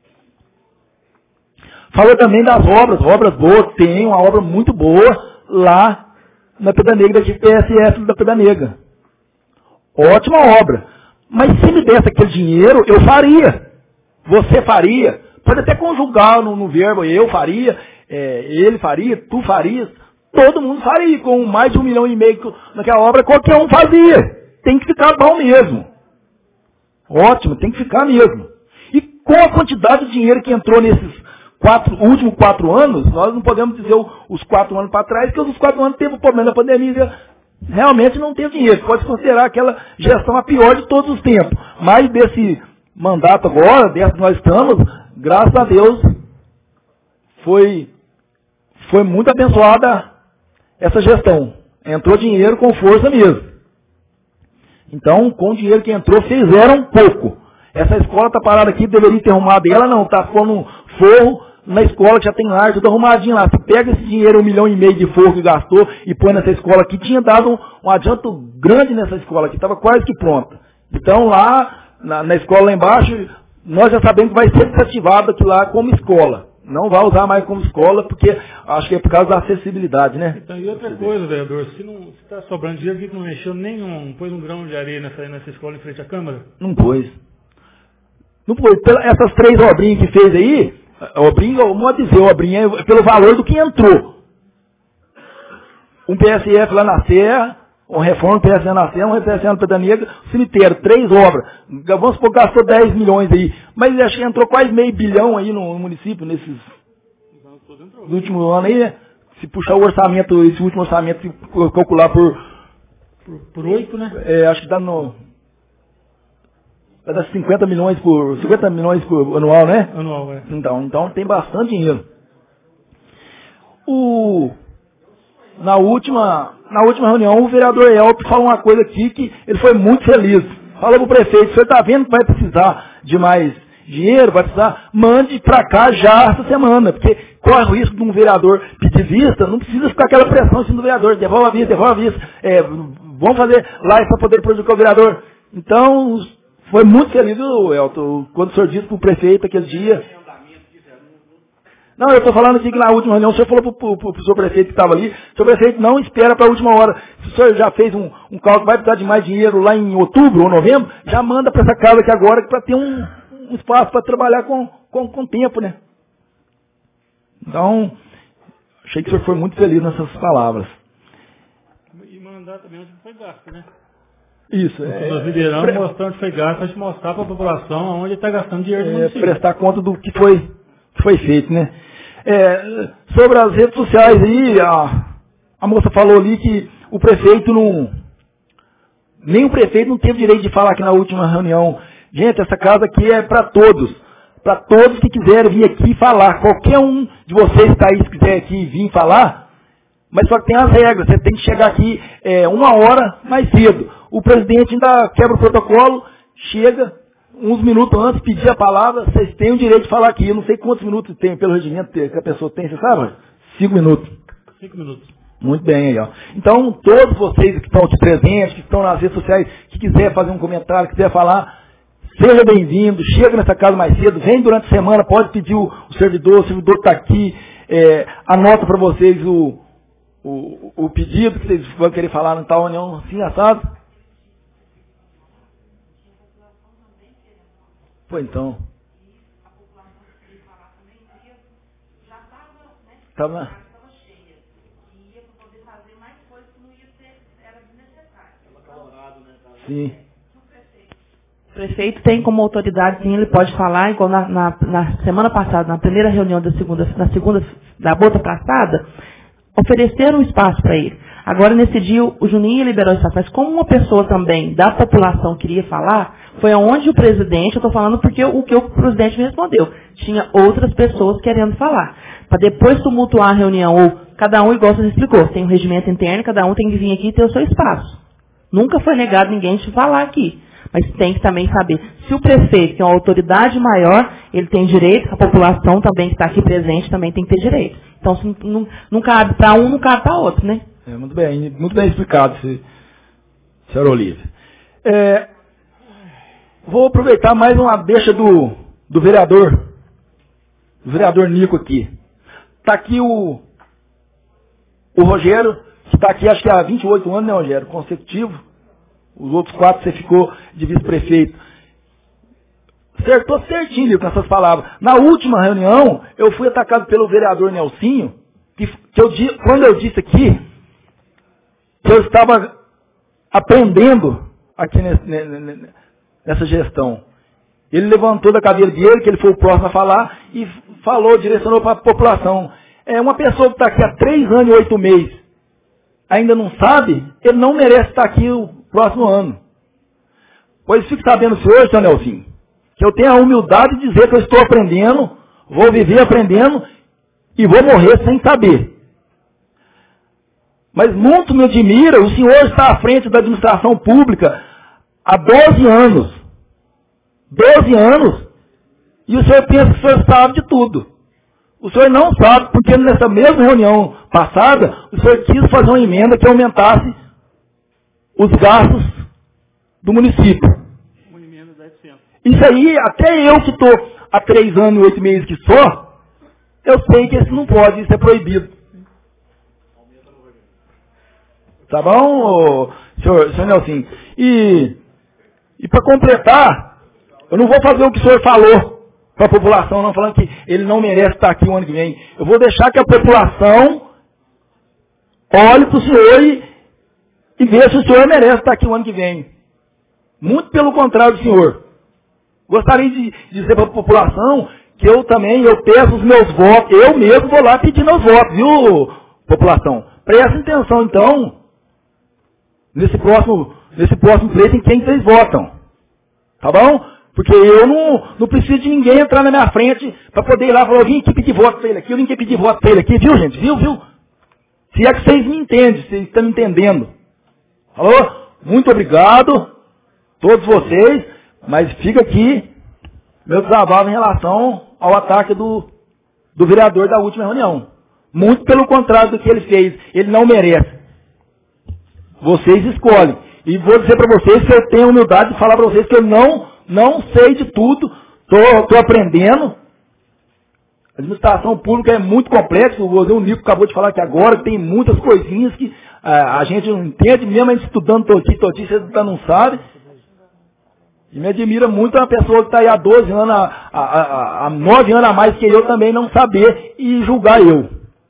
[SPEAKER 4] Falou também das obras, obras boas. Tem uma obra muito boa lá na Pedra Negra, aqui P S F da Pedra Negra. Ótima obra. Mas se me desse aquele dinheiro, eu faria. Você faria. Pode até conjugar no, no verbo, eu faria, é, ele faria, tu farias. Todo mundo faria. Com mais de um milhão e meio naquela obra, qualquer um fazia. Tem que ficar bom mesmo. Ótimo, tem que ficar mesmo. E com a quantidade de dinheiro que entrou nesses quatro, últimos quatro anos, nós não podemos dizer os quatro anos para trás, que os quatro anos teve o problema da pandemia, realmente não teve dinheiro. Pode considerar aquela gestão a pior de todos os tempos. Mas desse mandato agora, dessa que nós estamos, graças a Deus, foi, foi muito abençoada essa gestão. Entrou dinheiro com força mesmo. Então, com o dinheiro que entrou, fizeram pouco. Essa escola está parada aqui, deveria ter arrumado ela, não. Está pondo forro na escola que já tem ar, tudo arrumadinho lá. Se pega esse dinheiro, um milhão e meio de forro que gastou e põe nessa escola aqui, tinha dado um, um adianto grande nessa escola aqui, estava quase que pronta. Então lá, na, na escola lá embaixo, nós já sabemos que vai ser desativado aqui lá como escola. Não vai usar mais como escola, porque acho que é por causa da acessibilidade, né?
[SPEAKER 5] Então, e outra coisa, vereador, se não está sobrando dinheiro, por que não mexeu nenhum, não pôs um grão de areia nessa, nessa escola em frente à Câmara?
[SPEAKER 4] Não pôs. Não pôs. Pela, essas três obrinhas que fez aí, obrinha, eu vou dizer, obrinha é pelo valor do que entrou. Um P S F lá na Serra, um reforma P S F na Serra, um P S F na Pedra Negra, cemitério, três obras. Vamos supor que gastou dez milhões aí. Mas acho que entrou quase meio bilhão aí no, no município, nesses nos últimos anos aí, né? Se puxar o orçamento, esse último orçamento, se calcular por...
[SPEAKER 5] Por, por oito, né?
[SPEAKER 4] É, acho que dá no... Vai dar cinquenta milhões por... cinquenta milhões por anual, né?
[SPEAKER 5] Anual, é.
[SPEAKER 4] Então, então tem bastante dinheiro. O... Na última, na última reunião, o vereador Elton falou uma coisa aqui que ele foi muito feliz. Falou pro prefeito, o senhor está vendo que vai precisar de mais dinheiro, vai precisar, mande para cá já essa semana, porque corre o risco de um vereador pedir vista, não precisa ficar aquela pressão em cima do vereador, devolve a vista, devolve a vista, é, vamos fazer lá para poder prejudicar o vereador. Então, foi muito feliz, o Elton, quando o senhor disse para o prefeito aquele dia. Não, eu estou falando aqui que na última reunião o senhor falou para o senhor prefeito que estava ali, o senhor prefeito não espera para a última hora. Se o senhor já fez um, um cálculo, vai precisar de mais dinheiro lá em outubro ou novembro, já manda para essa casa aqui agora para ter um, um espaço para trabalhar com, com, com tempo, né? Então, achei que o senhor foi muito feliz nessas palavras.
[SPEAKER 5] E mandar também onde foi gasto, né?
[SPEAKER 4] Isso,
[SPEAKER 5] é. Nós lideramos pre... mostrando onde foi gasto, para a gente mostrar para a população onde está gastando dinheiro do
[SPEAKER 4] é,
[SPEAKER 5] município.
[SPEAKER 4] Prestar conta do que foi, que foi feito, né? É, sobre as redes sociais aí, a, a moça falou ali que o prefeito não... Nem o prefeito não teve direito de falar aqui na última reunião. Gente, essa casa aqui é para todos. Para todos que quiserem vir aqui falar. Qualquer um de vocês que está aí, se quiser aqui vir falar, mas só que tem as regras. Você tem que chegar aqui é, uma hora mais cedo. O presidente ainda quebra o protocolo, chega... uns minutos antes, pedir a palavra, vocês têm o direito de falar aqui. Eu não sei quantos minutos tem pelo regimento que a pessoa tem, você sabe? Cinco minutos.
[SPEAKER 5] Cinco minutos.
[SPEAKER 4] Muito bem aí, ó. Então, todos vocês que estão aqui presentes, que estão nas redes sociais, que quiser fazer um comentário, que quiser falar, seja bem-vindo, chega nessa casa mais cedo, vem durante a semana, pode pedir o, o servidor, o servidor está aqui, é, anota para vocês o, o, o pedido que vocês vão querer falar na tal reunião, assim, assado. Foi então. Estava cheia. E ia poder fazer mais coisas que não ia ser, era desnecessário. Sim.
[SPEAKER 8] O prefeito tem como autoridade, sim, ele pode falar, igual na, na, na semana passada, na primeira reunião da segunda, na segunda, da outra passada, ofereceram um espaço para ele. Agora, nesse dia, o Juninho liberou essa mas como uma pessoa também da população queria falar, foi aonde o presidente, eu estou falando porque o que o presidente me respondeu, tinha outras pessoas querendo falar. Para depois tumultuar a reunião, ou cada um, igual você explicou, tem um regimento interno, cada um tem que vir aqui e ter o seu espaço. Nunca foi negado ninguém de falar aqui. Mas tem que também saber, se o prefeito, que é uma autoridade maior, ele tem direito, a população também que está aqui presente também tem que ter direito. Então, se não, não cabe para um, não cabe para outro, né?
[SPEAKER 4] É, muito bem, muito bem explicado, senhora Olívia. É, vou aproveitar mais uma deixa do, do vereador, do vereador Nico aqui. Está aqui o, o Rogério, que está aqui acho que há vinte e oito anos, né, Rogério? Consecutivo. Os outros quatro você ficou de vice-prefeito. Acertou certinho com essas palavras. Na última reunião, eu fui atacado pelo vereador Nelsinho, que, que eu, quando eu disse aqui, que eu estava aprendendo aqui nesse, nessa gestão. Ele levantou da cadeira dele, que ele foi o próximo a falar, e falou, direcionou para a população. É uma pessoa que está aqui há três anos e oito meses, ainda não sabe, ele não merece estar aqui o próximo ano. Pois fique sabendo se hoje, seu Nelsinho, que eu tenho a humildade de dizer que eu estou aprendendo, vou viver aprendendo e vou morrer sem saber. Mas muito me admira, o senhor está à frente da administração pública há doze anos. doze anos. E o senhor pensa que o senhor sabe de tudo. O senhor não sabe, porque nessa mesma reunião passada, o senhor quis fazer uma emenda que aumentasse os gastos do município.
[SPEAKER 5] Uma emenda de dez por cento.
[SPEAKER 4] Isso aí, até eu que estou há três anos e oito meses que só, eu sei que isso não pode, isso é proibido. Tá bom, senhor, senhor Nelson? E, e para completar, eu não vou fazer o que o senhor falou para a população, não, falando que ele não merece estar aqui o ano que vem. Eu vou deixar que a população olhe para o senhor e, e veja se o senhor merece estar aqui o ano que vem. Muito pelo contrário do senhor. Gostaria de dizer para a população que eu também, eu peço os meus votos, eu mesmo vou lá pedir meus votos, viu, população? Presta atenção, então, nesse próximo, nesse próximo pleito em quem vocês votam. Tá bom? Porque eu não, não preciso de ninguém entrar na minha frente para poder ir lá e falar, eu vim aqui pedir voto para ele aqui, eu vim aqui pedir voto para ele aqui, viu, gente? Viu, viu? Se é que vocês me entendem, vocês estão me entendendo. Falou? Muito obrigado, todos vocês, mas fica aqui meu desabafo em relação ao ataque do, do vereador da última reunião. Muito pelo contrário do que ele fez. Ele não merece. Vocês escolhem. E vou dizer para vocês que eu tenho humildade de falar para vocês que eu não, não sei de tudo. Estou aprendendo. A administração pública é muito complexa. O Nico acabou de falar aqui agora que tem muitas coisinhas que a, a gente não entende, mesmo a gente estudando todinho, todinho, você não sabe. E me admira muito uma pessoa que está aí há doze anos, há, há, há nove anos a mais que eu também não saber e julgar eu.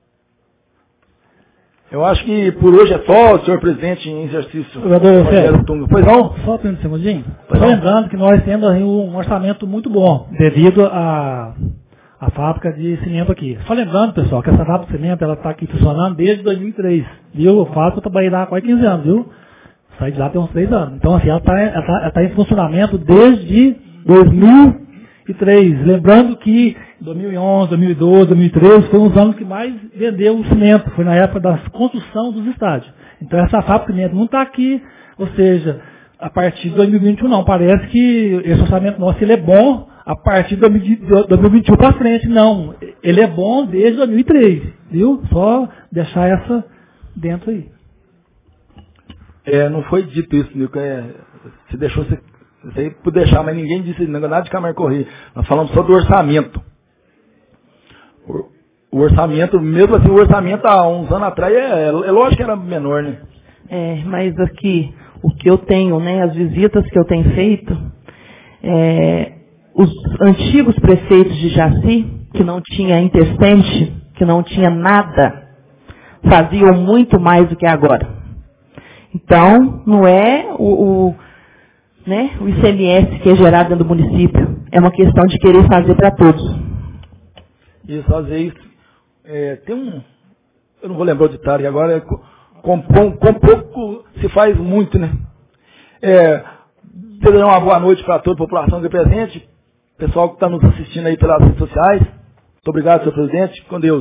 [SPEAKER 4] Eu acho que por hoje é só, senhor presidente, em exercício.
[SPEAKER 7] Rogério
[SPEAKER 4] Tunga. Pois não?
[SPEAKER 7] Só um segundinho.
[SPEAKER 4] Pois
[SPEAKER 7] Só
[SPEAKER 4] não?
[SPEAKER 7] lembrando que nós temos aí um orçamento muito bom, devido à a, fábrica de cimento aqui. Só lembrando, pessoal, que essa fábrica de cimento está aqui funcionando desde dois mil e três. Viu? Eu faço, eu trabalhei lá há quase quinze anos, viu? Saí de lá tem uns três anos. Então, assim, ela está ela tá, ela tá em funcionamento desde dois mil e três. Lembrando que dois mil e onze, dois mil e doze, dois mil e treze foram os anos que mais vendeu o cimento. Foi na época da construção dos estádios. Então, essa fábrica de cimento não está aqui, ou seja, a partir de dois mil e vinte e um não. Parece que esse orçamento nosso ele é bom a partir de dois mil e vinte e um para frente. Não, ele é bom desde dois mil e três. Viu? Só deixar essa dentro aí.
[SPEAKER 4] É, não foi dito isso, Nico. É, você deixou você, você por deixar, mas ninguém disse nada de Camargo Corrêa. Nós falamos só do orçamento. O, o orçamento, mesmo assim, o orçamento há uns anos atrás, é, é lógico que era menor, né?
[SPEAKER 8] É, mas aqui, o que eu tenho, né, as visitas que eu tenho feito, é, os antigos prefeitos de Jaci, que não tinha interstente, que não tinha nada, faziam muito mais do que agora. Então, não é o, o, né, o I C M S que é gerado dentro do município. É uma questão de querer fazer para todos.
[SPEAKER 4] Isso, às vezes, é, tem um, eu não vou lembrar o ditado agora, é, com, com, com pouco se faz muito, né? É, desejar uma boa noite para toda a população aqui presente, pessoal que está nos assistindo aí pelas redes sociais. Muito obrigado, senhor presidente. Com Deus.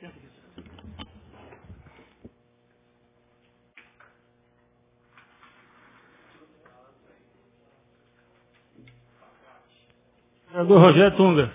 [SPEAKER 5] Vereador Rogério Tunga.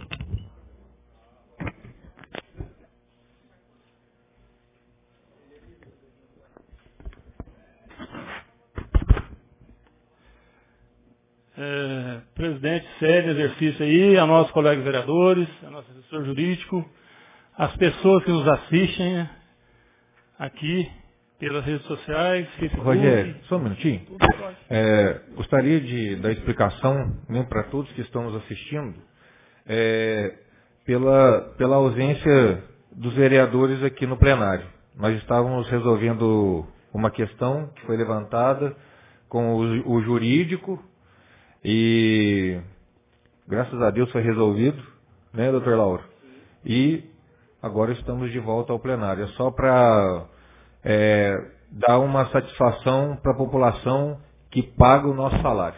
[SPEAKER 5] É, presidente, sede, exercício aí, a nossos colegas vereadores, a nosso assessor jurídico, as pessoas que nos assistem, né, aqui pelas redes sociais, Facebook.
[SPEAKER 1] Rogério, só um minutinho. É, gostaria de dar explicação né, para todos que estão nos assistindo é, pela, pela ausência dos vereadores aqui no plenário. Nós estávamos resolvendo uma questão que foi levantada com o, o jurídico e graças a Deus foi resolvido, né, doutor Lauro? E agora estamos de volta ao plenário. É só para é, dar uma satisfação para a população que paga o nosso salário.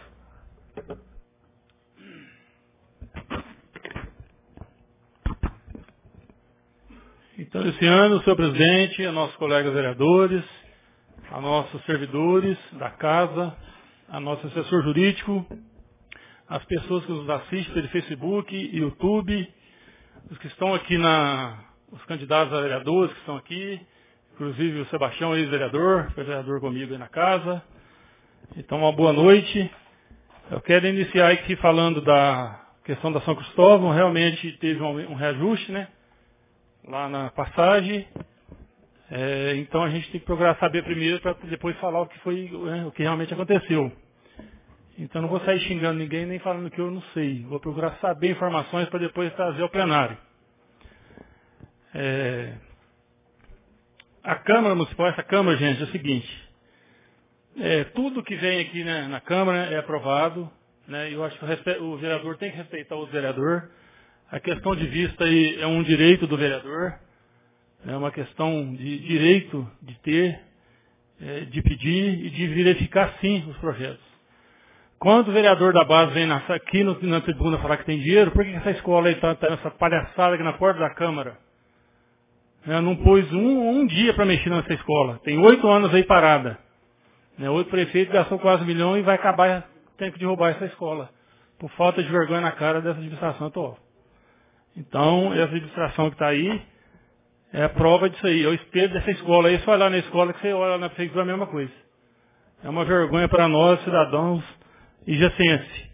[SPEAKER 5] Então, esse ano, senhor presidente, a nossos colegas vereadores, a nossos servidores da casa, a nosso assessor jurídico, as pessoas que nos assistem pelo Facebook, YouTube, os que estão aqui na, os candidatos a vereadores que estão aqui, inclusive o Sebastião, ex-vereador, foi vereador comigo aí na casa. Então, uma boa noite. Eu quero iniciar aqui falando da questão da São Cristóvão. Realmente teve um, um reajuste, né? lá na passagem. É, então a gente tem que procurar saber primeiro para depois falar o que foi, né, o que realmente aconteceu. Então não vou sair xingando ninguém nem falando que eu não sei. Vou procurar saber informações para depois trazer ao plenário. É, a Câmara Municipal, essa Câmara, gente, é o seguinte. É, tudo que vem aqui, né, na Câmara é aprovado. Né, eu acho que o, respe... o vereador tem que respeitar o vereador. A questão de vista aí é um direito do vereador. É uma questão de direito de ter, é, de pedir e de verificar, sim, os projetos. Quando o vereador da base vem na, aqui no, na tribuna falar que tem dinheiro, por que essa escola está tá nessa palhaçada aqui na porta da Câmara? É, não pôs um, um dia para mexer nessa escola. Tem oito anos aí parada. Né, o prefeito gastou quase um milhão e vai acabar tendo que derrubar essa escola. Por falta de vergonha na cara dessa administração atual. Então, essa administração que está aí é a prova disso aí. É o espelho dessa escola aí. Você vai lá na escola que você olha na prefeitura, é a mesma coisa. É uma vergonha para nós, cidadãos e jacenses.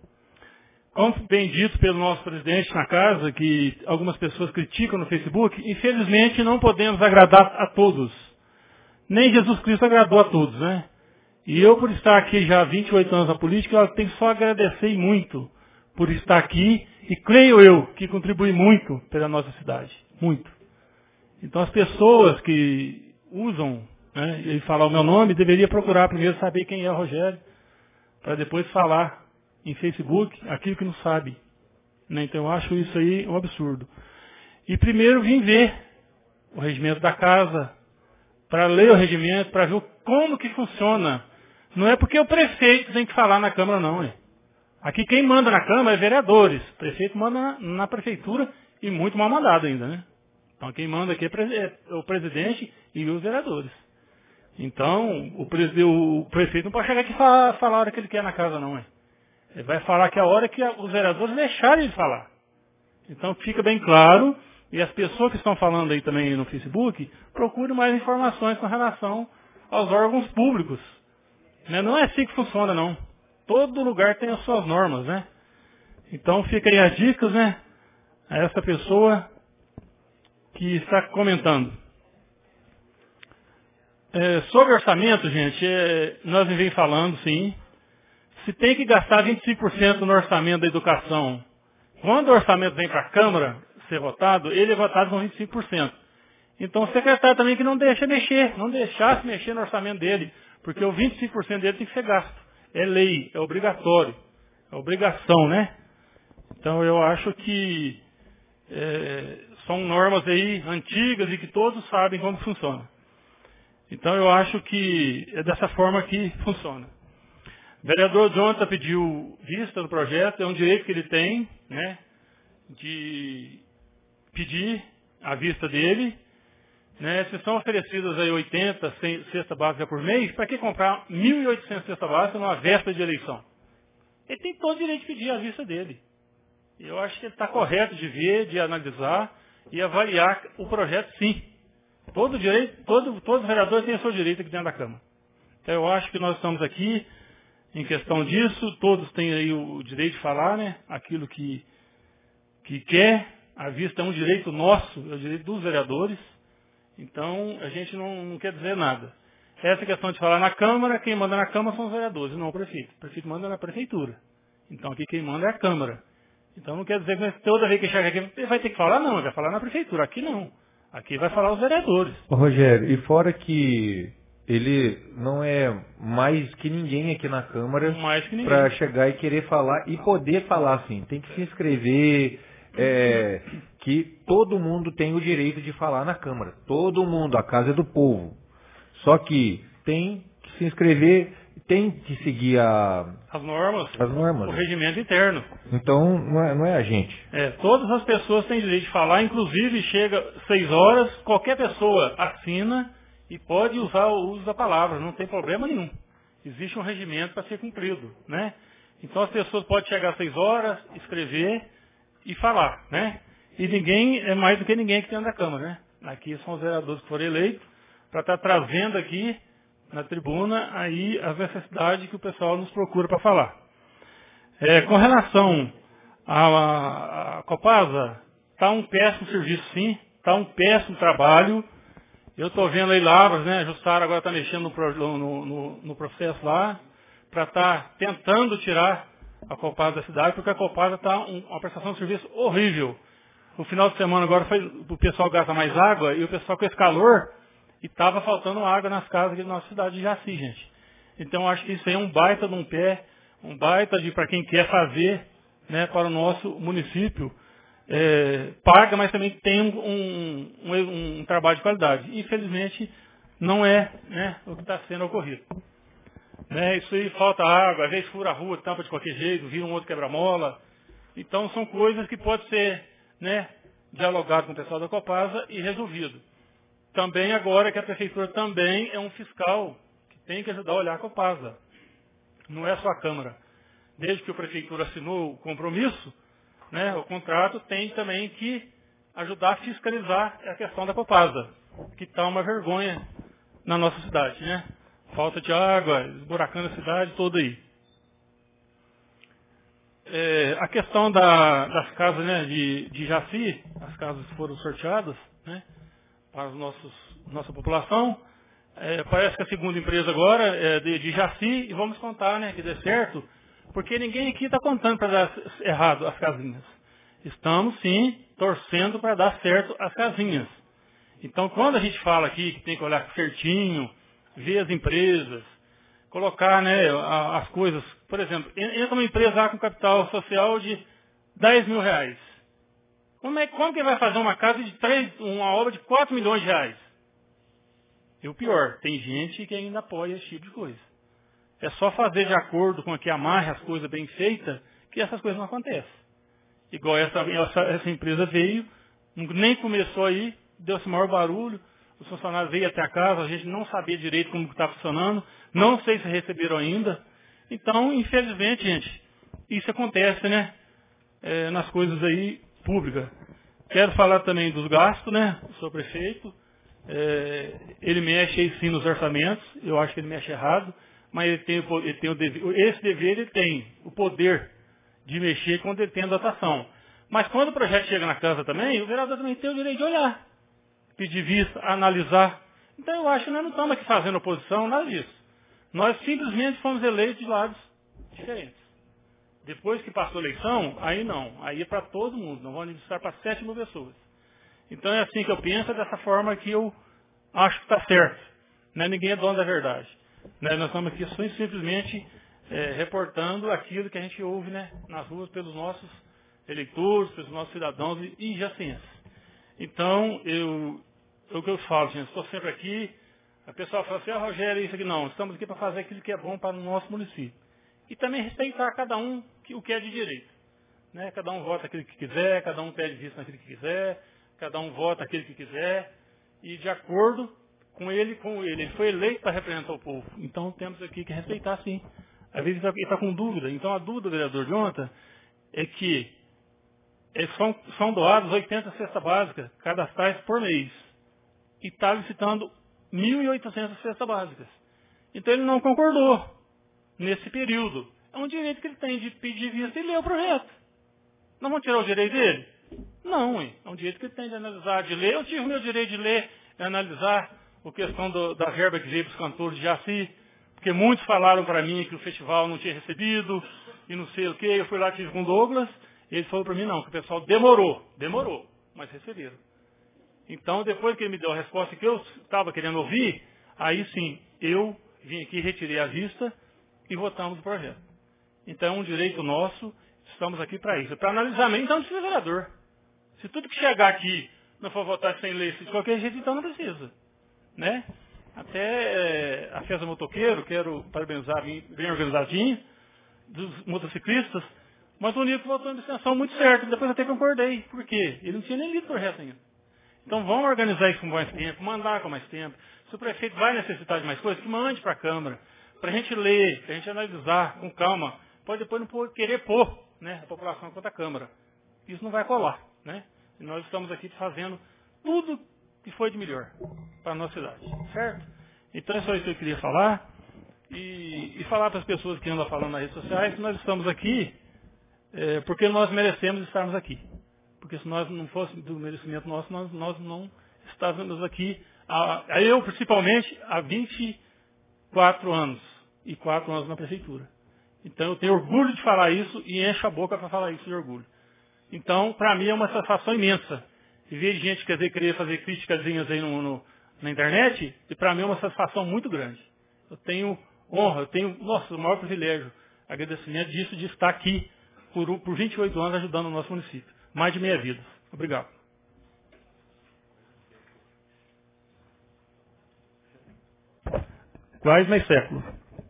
[SPEAKER 5] Como bem dito pelo nosso presidente na casa, que algumas pessoas criticam no Facebook, infelizmente não podemos agradar a todos. Nem Jesus Cristo agradou a todos, né? E eu, por estar aqui já há vinte e oito anos na política, eu tenho só a agradecer muito por estar aqui e creio eu que contribui muito pela nossa cidade. Muito. Então as pessoas que usam, né, e falar o meu nome, deveria procurar primeiro saber quem é o Rogério, para depois falar em Facebook aquilo que não sabe. Né? Então eu acho isso aí um absurdo. E primeiro vim ver o regimento da casa, para ler o regimento, para ver como que funciona. Não é porque o prefeito tem que falar na Câmara, não. Hein? Aqui quem manda na Câmara é vereadores. O prefeito manda na, na prefeitura e muito mal mandado ainda, né? Então quem manda aqui é o presidente e os vereadores. Então o, pre, o prefeito não pode chegar aqui e falar, falar a hora que ele quer na casa, não. Hein? Ele vai falar que a hora que os vereadores deixarem de falar. Então fica bem claro, e as pessoas que estão falando aí também no Facebook, procurem mais informações com relação aos órgãos públicos. Né? Não é assim que funciona, não. Todo lugar tem as suas normas, né? Então fica aí as dicas, né? A essa pessoa que está comentando. É, sobre orçamento, gente, é, nós vem falando, sim. Se tem que gastar vinte e cinco por cento no orçamento da educação, quando o orçamento vem para a Câmara ser votado, ele é votado com vinte e cinco por cento. Então o secretário também que não deixa mexer, não deixasse mexer no orçamento dele, porque o vinte e cinco por cento dele tem que ser gasto. É lei, é obrigatório, é obrigação, né? Então eu acho que é, são normas aí antigas e que todos sabem como funciona. Então eu acho que é dessa forma que funciona. O vereador Jonathan pediu vista do projeto, é um direito que ele tem, né, de pedir a vista dele. Né, se são oferecidas aí oitenta cestas básicas por mês, para que comprar mil e oitocentas cestas básicas numa véspera de eleição? Ele tem todo o direito de pedir a vista dele. Eu acho que ele está correto de ver, de analisar e avaliar o projeto, sim. Todo direito, todo, todos os vereadores têm o seu direito aqui dentro da Câmara. Então eu acho que nós estamos aqui em questão disso, todos têm aí o direito de falar, né, aquilo que, que quer. A vista é um direito nosso, é o direito dos vereadores. Então, a gente não, não quer dizer nada. Essa questão de falar na Câmara, quem manda na Câmara são os vereadores, não o prefeito. O prefeito manda na Prefeitura. Então, aqui quem manda é a Câmara. Então, não quer dizer que toda vez que chegar aqui, ele vai ter que falar, não, ele vai falar na Prefeitura. Aqui não. Aqui vai falar os vereadores.
[SPEAKER 1] Ô, Rogério, e fora que ele não é mais que ninguém aqui na Câmara para chegar e querer falar e poder falar assim. Tem que se inscrever, é, que todo mundo tem o direito de falar na Câmara. Todo mundo, a casa é do povo. Só que tem que se inscrever, tem que seguir a,
[SPEAKER 5] as normas,
[SPEAKER 1] as normas,
[SPEAKER 5] o regimento interno.
[SPEAKER 1] Então, não é, não é a gente.
[SPEAKER 5] É, todas as pessoas têm direito de falar, inclusive chega seis horas, qualquer pessoa assina e pode usar o uso da palavra, não tem problema nenhum. Existe um regimento para ser cumprido, né? Então as pessoas podem chegar às seis horas, escrever e falar, né? E ninguém é mais do que ninguém aqui dentro da Câmara, né? Aqui são os vereadores que foram eleitos para estar trazendo aqui na tribuna aí as necessidades que o pessoal nos procura para falar. É, com relação à, à Copasa, está um péssimo serviço, sim. está um péssimo trabalho. Eu estou vendo aí Lavras, né? Jussara agora está mexendo no, no, no, no processo lá, para estar tá tentando tirar a Copasa da cidade, porque a Copasa está um, uma prestação de serviço horrível. No final de semana agora foi, o pessoal gasta mais água e o pessoal com esse calor e estava faltando água nas casas aqui da nossa cidade de Jaci, gente. Então acho que isso aí é um baita de um pé, um baita de para quem quer fazer, né, para o nosso município. É, paga, mas também tem um, um, um trabalho de qualidade. Infelizmente, não é, né, o que está sendo ocorrido. Né, isso aí, falta água, às vezes fura a rua, tampa de qualquer jeito, vira um outro quebra-mola. Então, são coisas que podem ser, né, dialogado com o pessoal da Copasa e resolvido. Também agora que a Prefeitura também é um fiscal que tem que ajudar a olhar a Copasa. Não é só a Câmara. Desde que a Prefeitura assinou o compromisso, né, o contrato tem também que ajudar a fiscalizar a questão da Copasa, que está uma vergonha na nossa cidade, né? Falta de água, esburacando a cidade toda aí. É, a questão da, das casas, né, de, de Jaci, as casas que foram sorteadas, né, para os nossos, nossa população, é, parece que a segunda empresa agora é de, de Jaci, e vamos contar, né, que dê certo, porque ninguém aqui está contando para dar errado as casinhas. Estamos, sim, torcendo para dar certo as casinhas. Então, quando a gente fala aqui que tem que olhar certinho, ver as empresas, colocar, né, as coisas, por exemplo, entra uma empresa lá com capital social de dez mil reais. Como, é, como que vai fazer uma casa de três, uma obra de quatro milhões de reais? E o pior, tem gente que ainda apoia esse tipo de coisa. É só fazer de acordo com que amarre as coisas bem feitas, que essas coisas não acontecem. Igual essa, essa, essa empresa veio, nem começou aí, deu-se maior barulho, os funcionários veio até a casa, a gente não sabia direito como está funcionando, não sei se receberam ainda. Então, infelizmente, gente, isso acontece, né, é, nas coisas aí públicas. Quero falar também dos gastos, né, o senhor prefeito, é, ele mexe aí sim nos orçamentos, eu acho que ele mexe errado, mas ele tem, ele tem o dever, esse dever ele tem o poder de mexer quando ele tem a dotação. Mas quando o projeto chega na casa também, o vereador também tem o direito de olhar, pedir vista, analisar. Então eu acho que nós não estamos aqui fazendo oposição, nada disso. Nós simplesmente fomos eleitos de lados diferentes. Depois que passou a eleição, aí não, aí é para todo mundo, não vão administrar para sete mil pessoas. Então é assim que eu penso, é dessa forma que eu acho que está certo. Né? Ninguém é dono da verdade. Né? Nós estamos aqui só simplesmente é, reportando aquilo que a gente ouve, né, nas ruas pelos nossos eleitores, pelos nossos cidadãos e jacenses. Então, eu, o que eu falo, gente, estou sempre aqui, a pessoa fala assim, ah, Rogério, isso aqui não, estamos aqui para fazer aquilo que é bom para o nosso município. E também respeitar cada um que, o que é de direito. Né? Cada um vota aquilo que quiser, cada um pede vista naquilo que quiser, cada um vota aquilo que quiser, e de acordo com ele, com ele. Ele foi eleito para representar o povo. Então temos aqui que respeitar sim. Às vezes ele está com dúvida. Então a dúvida do vereador de ontem é que são, são doadas oitenta cestas básicas cadastrais por mês. E está licitando mil e oitocentas cestas básicas. Então ele não concordou nesse período. É um direito que ele tem de pedir vista e ler o projeto. Não vão tirar o direito dele? Não, hein? É um direito que ele tem de analisar, de ler. Eu tive o meu direito de ler e analisar a questão do, da verba que veio para os cantores de Jaci, porque muitos falaram para mim que o festival não tinha recebido, e não sei o quê. Eu fui lá, tive com o Douglas, e ele falou para mim não, que o pessoal demorou, demorou, mas receberam. Então, depois que ele me deu a resposta que eu estava querendo ouvir, aí sim, eu vim aqui, retirei a vista e votamos o projeto. Então, é um direito nosso, estamos aqui para isso. Para analisar mesmo, então não precisa de vereador. Se tudo que chegar aqui não for votar sem lei de qualquer jeito, então não precisa. Né? Até é, a Festa Motoqueiro, quero parabenizar, bem, bem organizadinho, dos motociclistas, mas o Nico votou em abstenção muito certo, depois até concordei. Por quê? Ele não tinha nem lido o projeto ainda. Então vamos organizar isso com mais tempo, mandar com mais tempo. Se o prefeito vai necessitar de mais coisas, que mande para a Câmara, para a gente ler, para a gente analisar com calma. Pode depois não querer pôr, né, a população contra a Câmara. Isso não vai colar. Né? E nós estamos aqui fazendo tudo que foi de melhor para a nossa cidade. Certo? Então é só isso que eu queria falar. E, e falar para as pessoas que andam falando nas redes sociais que nós estamos aqui é, porque nós merecemos estarmos aqui. Porque Porque se nós não fosse do merecimento nosso, nós, nós não estávamos aqui, a, eu principalmente, há vinte e quatro anos, e quatro anos na prefeitura. Então eu tenho orgulho de falar isso e encho a boca para falar isso de orgulho. Então, para mim é uma satisfação imensa. E ver gente quer dizer, querer fazer críticas aí no, no, na internet, e para mim é uma satisfação muito grande. Eu tenho honra, eu tenho, nossa, o maior privilégio, agradecimento disso, de estar aqui por, por vinte e oito anos ajudando o nosso município. Mais de meia vida. Obrigado. Quase meio século.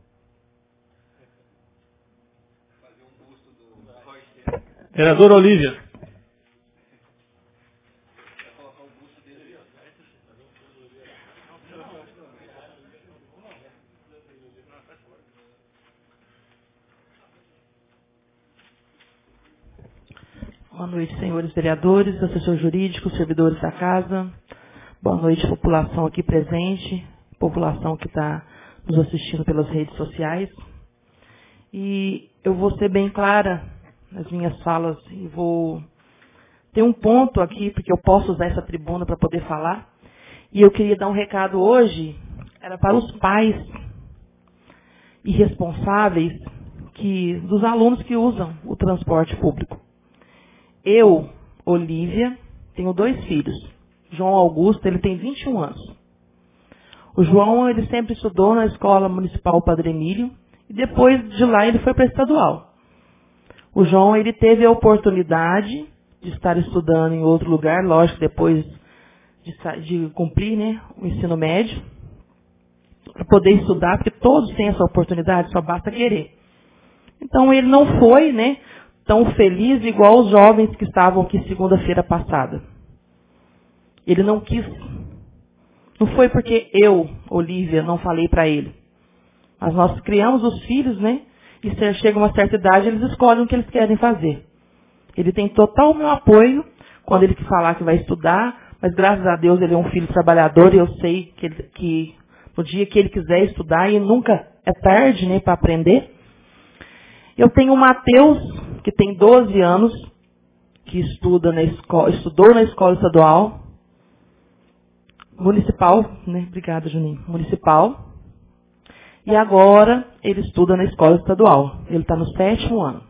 [SPEAKER 5] Vereadora Olívia.
[SPEAKER 8] Boa noite, senhores vereadores, assessor jurídico, servidores da casa. Boa noite, população aqui presente, população que está nos assistindo pelas redes sociais. E eu vou ser bem clara nas minhas falas e vou ter um ponto aqui, porque eu posso usar essa tribuna para poder falar. E eu queria dar um recado hoje, era para os pais irresponsáveis que, dos alunos que usam o transporte público. Eu, Olívia, tenho dois filhos. João Augusto, ele tem vinte e um anos. O João, ele sempre estudou na Escola Municipal Padre Emílio e depois de lá ele foi para a estadual. O João, ele teve a oportunidade de estar estudando em outro lugar, lógico, depois de, de cumprir, né, o ensino médio, para poder estudar, porque todos têm essa oportunidade, só basta querer. Então ele não foi, né, tão feliz igual os jovens que estavam aqui segunda-feira passada. Ele não quis. Não foi porque eu, Olívia, não falei para ele. Mas nós criamos os filhos, né? E se chega uma certa idade, eles escolhem o que eles querem fazer. Ele tem total meu apoio quando ele falar que vai estudar, mas graças a Deus ele é um filho trabalhador e eu sei que, ele, que no dia que ele quiser estudar, e nunca é tarde, né, para aprender. Eu tenho o Matheus, que tem doze anos, que estuda na escola, estudou na escola estadual, municipal, né? Obrigada, Juninho. Municipal. E agora ele estuda na escola estadual. Ele está no sétimo ano.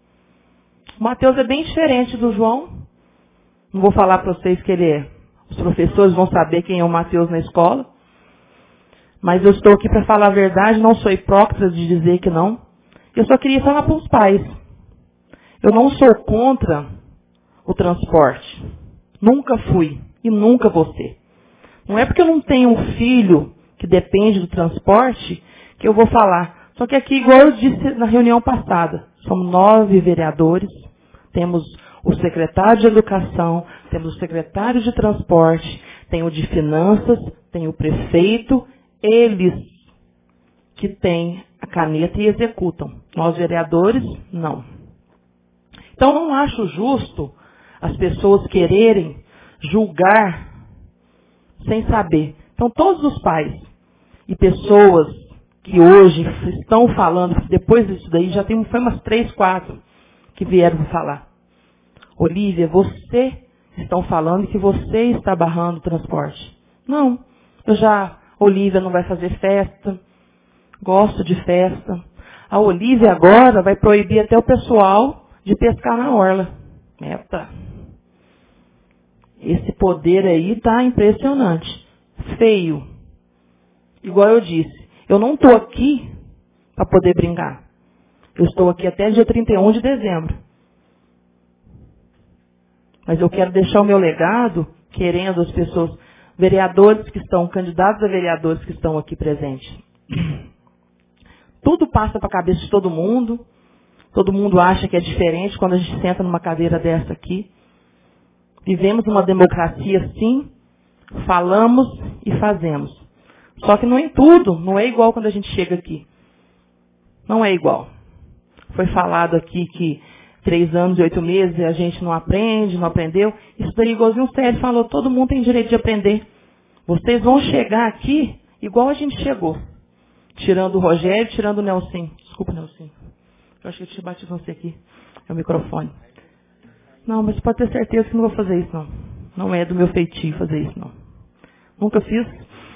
[SPEAKER 8] O Matheus é bem diferente do João. Não vou falar para vocês que ele é. Os professores vão saber quem é o Matheus na escola. Mas eu estou aqui para falar a verdade, não sou hipócrita de dizer que não. Eu só queria falar para os pais. Eu não sou contra o transporte. Nunca fui e nunca vou ser. Não é porque eu não tenho um filho que depende do transporte que eu vou falar. Só que aqui, igual eu disse na reunião passada, somos nove vereadores, temos o secretário de Educação, temos o secretário de Transporte, tem o de Finanças, tem o prefeito, eles que têm a caneta e executam. Nós, vereadores, não. Então, não acho justo as pessoas quererem julgar sem saber. Então, todos os pais e pessoas que hoje estão falando, depois disso daí, já tem, foi umas três, quatro que vieram falar. Olívia, você estão falando que você está barrando o transporte. Não, eu já, Olívia não vai fazer festa, gosto de festa. A Olívia agora vai proibir até o pessoal de pescar na orla. Eita. Esse poder aí está impressionante. Feio. Igual eu disse, eu não estou aqui para poder brincar. Eu estou aqui até dia trinta e um de dezembro. Mas eu quero deixar o meu legado, querendo as pessoas, vereadores que estão, candidatos a vereadores que estão aqui presentes. Tudo passa para a cabeça de todo mundo. Todo mundo acha que é diferente quando a gente senta numa cadeira dessa aqui. Vivemos uma democracia, sim, falamos e fazemos. Só que não é em tudo, não é igual quando a gente chega aqui. Não é igual. Foi falado aqui que três anos e oito meses a gente não aprende, não aprendeu. Isso daí, igualzinho o Sérgio falou, todo mundo tem direito de aprender. Vocês vão chegar aqui igual a gente chegou. Tirando o Rogério, tirando o Nelson. Desculpa, Nelson. Eu acho que eu te bati você aqui. É o microfone. Não, mas pode ter certeza que não vou fazer isso, não. Não é do meu feitio fazer isso, não. Nunca fiz.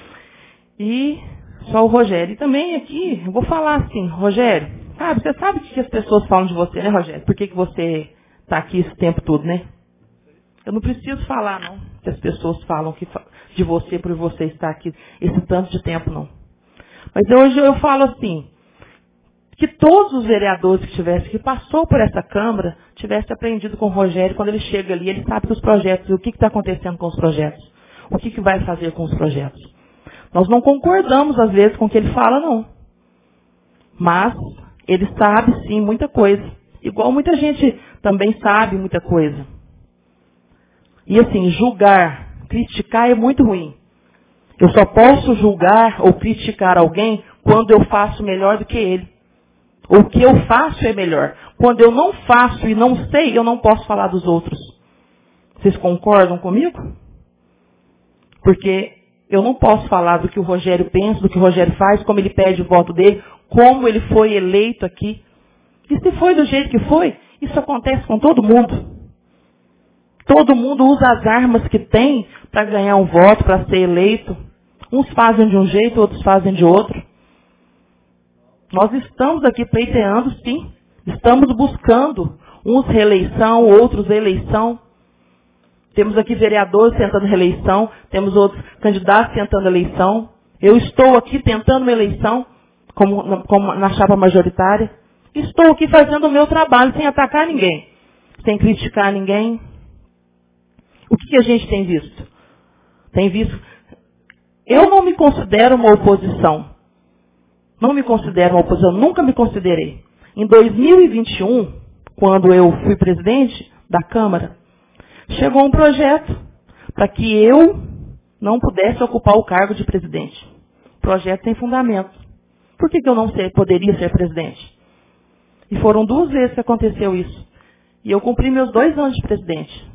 [SPEAKER 8] E só o Rogério. E também aqui, eu vou falar assim, Rogério, sabe, você sabe o que as pessoas falam de você, né, Rogério? Por que, que você está aqui esse tempo todo, né? Eu não preciso falar, não, que as pessoas falam que, de você por você estar aqui esse tanto de tempo, não. Mas hoje eu falo assim, que todos os vereadores que tivessem, que passou por essa Câmara, tivessem aprendido com o Rogério, quando ele chega ali, ele sabe que os projetos, o que está acontecendo com os projetos, o que, que vai fazer com os projetos. Nós não concordamos, às vezes, com o que ele fala, não. Mas ele sabe, sim, muita coisa. Igual muita gente também sabe muita coisa. E assim, julgar, criticar é muito ruim. Eu só posso julgar ou criticar alguém quando eu faço melhor do que ele. O que eu faço é melhor. Quando eu não faço e não sei, eu não posso falar dos outros. Vocês concordam comigo? Porque eu não posso falar do que o Rogério pensa, do que o Rogério faz, como ele pede o voto dele, como ele foi eleito aqui. E se foi do jeito que foi, isso acontece com todo mundo. Todo mundo usa as armas que tem para ganhar um voto, para ser eleito. Uns fazem de um jeito, outros fazem de outro. Nós estamos aqui pleiteando, sim. Estamos buscando uns reeleição, outros eleição. Temos aqui vereadores tentando reeleição, temos outros candidatos tentando eleição. Eu estou aqui tentando uma eleição, como, como na chapa majoritária. Estou aqui fazendo o meu trabalho, sem atacar ninguém, sem criticar ninguém. O que, que a gente tem visto? Tem visto... Eu não me considero uma oposição. Não me considero uma oposição, nunca me considerei. Em dois mil e vinte e um, quando eu fui presidente da Câmara, chegou um projeto para que eu não pudesse ocupar o cargo de presidente. Projeto sem fundamento. Por que, que eu não ser, poderia ser presidente? E foram duas vezes que aconteceu isso. E eu cumpri meus dois anos de presidente.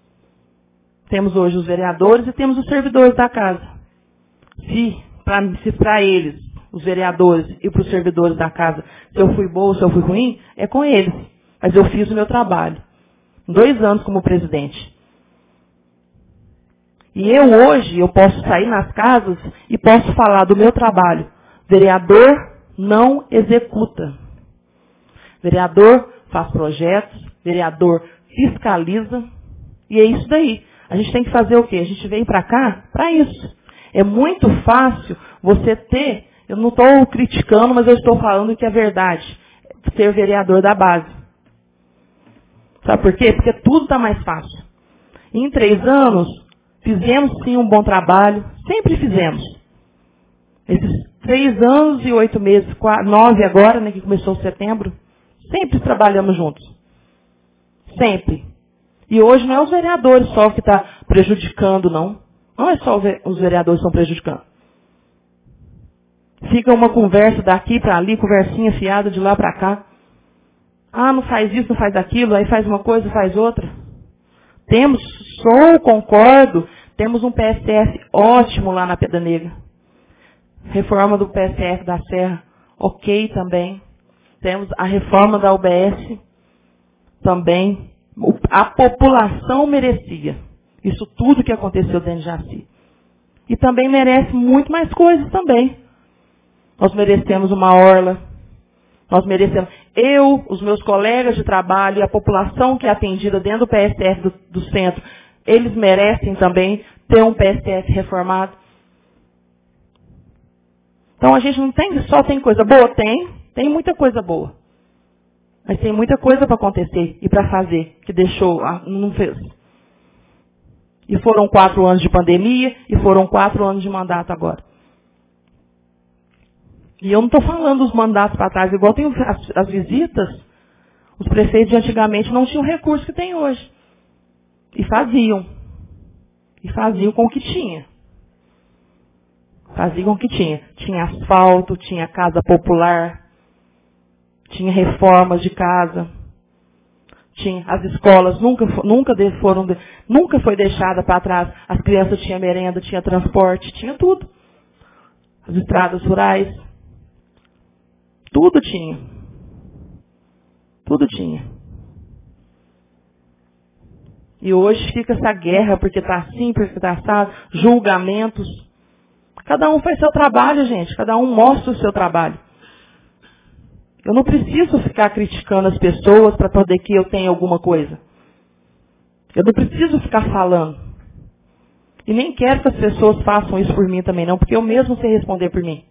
[SPEAKER 8] Temos hoje os vereadores e temos os servidores da casa. Se para eles, os vereadores e para os servidores da casa, se eu fui boa ou se eu fui ruim, é com eles. Mas eu fiz o meu trabalho. Dois anos como presidente. E eu hoje, eu posso sair nas casas e posso falar do meu trabalho. Vereador não executa. Vereador faz projetos, vereador fiscaliza. E é isso daí. A gente tem que fazer o quê? A gente vem para cá para isso. É muito fácil você ter... Eu não estou criticando, mas eu estou falando que é verdade. Ser vereador da base. Sabe por quê? Porque tudo está mais fácil. Em três anos, fizemos sim um bom trabalho. Sempre fizemos. Esses três anos e oito meses, quatro, nove agora, né, que começou setembro, sempre trabalhamos juntos. Sempre. E hoje não é os vereadores só que está prejudicando, não. Não é só os vereadores que estão prejudicando. Fica uma conversa daqui para ali, conversinha fiada de lá para cá. Ah, não faz isso, não faz aquilo, aí faz uma coisa, faz outra. Temos, sou, concordo, temos um P S F ótimo lá na Pedra Negra. Reforma do P S F da Serra, ok também. Temos a reforma da U B S, também. A população merecia. Isso tudo que aconteceu dentro de Jaci. E também merece muito mais coisas também. Nós merecemos uma orla. Nós merecemos. Eu, os meus colegas de trabalho e a população que é atendida dentro do P S F do, do centro, eles merecem também ter um P S F reformado. Então a gente não tem, só tem coisa boa? Tem. Tem muita coisa boa. Mas tem muita coisa para acontecer e para fazer, que deixou, não fez. E foram quatro anos de pandemia, e foram quatro anos de mandato agora. E eu não estou falando dos mandatos para trás, igual tem as, as visitas, os prefeitos de antigamente não tinham o recurso que tem hoje. E faziam. E faziam com o que tinha. Faziam com o que tinha. Tinha asfalto, tinha casa popular, tinha reformas de casa. Tinha, as escolas nunca, nunca foram, nunca foi deixada para trás. As crianças tinham merenda, tinha transporte, tinha tudo. As estradas rurais. Tudo tinha. Tudo tinha. E hoje fica essa guerra, porque está assim, porque está assado, julgamentos. Cada um faz seu trabalho, gente. Cada um mostra o seu trabalho. Eu não preciso ficar criticando as pessoas para poder que eu tenha alguma coisa. Eu não preciso ficar falando. E nem quero que as pessoas façam isso por mim também não, porque eu mesmo sei responder por mim.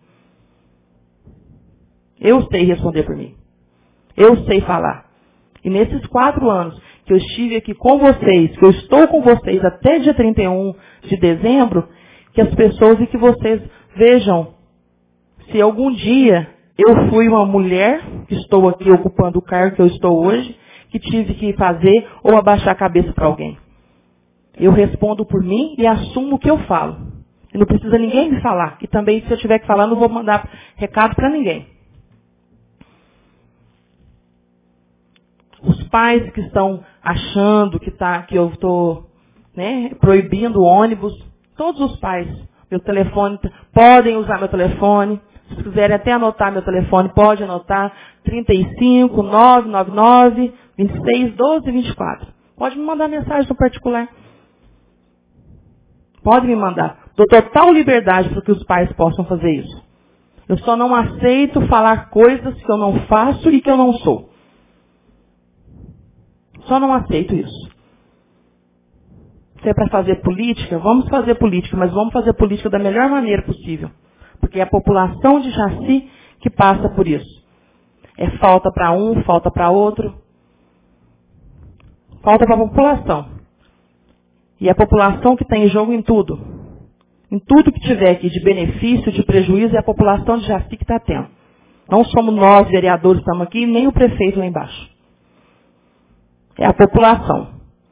[SPEAKER 8] Eu sei responder por mim. Eu sei falar. E nesses quatro anos que eu estive aqui com vocês, que eu estou com vocês até dia trinta e um de dezembro, que as pessoas e que vocês vejam se algum dia eu fui uma mulher que estou aqui ocupando o cargo que eu estou hoje, que tive que fazer ou abaixar a cabeça para alguém. Eu respondo por mim e assumo o que eu falo. E não precisa ninguém me falar. E também, se eu tiver que falar, não vou mandar recado para ninguém. Os pais que estão achando que, tá, que eu estou né, proibindo ônibus, todos os pais, meu telefone, podem usar meu telefone. Se quiserem até anotar meu telefone, pode anotar. trinta e cinco, nove nove nove, vinte e seis, doze, vinte e quatro. Pode me mandar mensagem no particular. Pode me mandar. Dou total liberdade para que os pais possam fazer isso. Eu só não aceito falar coisas que eu não faço e que eu não sou. Só não aceito isso. Se é para fazer política, vamos fazer política, mas vamos fazer política da melhor maneira possível. Porque é a população de Jaci que passa por isso. É falta para um, falta para outro. Falta para a população. E a população que tem jogo em tudo. Em tudo que tiver aqui de benefício, de prejuízo, é a população de Jaci que está tendo. Não somos nós, vereadores, que estamos aqui, nem o prefeito lá embaixo. É a população.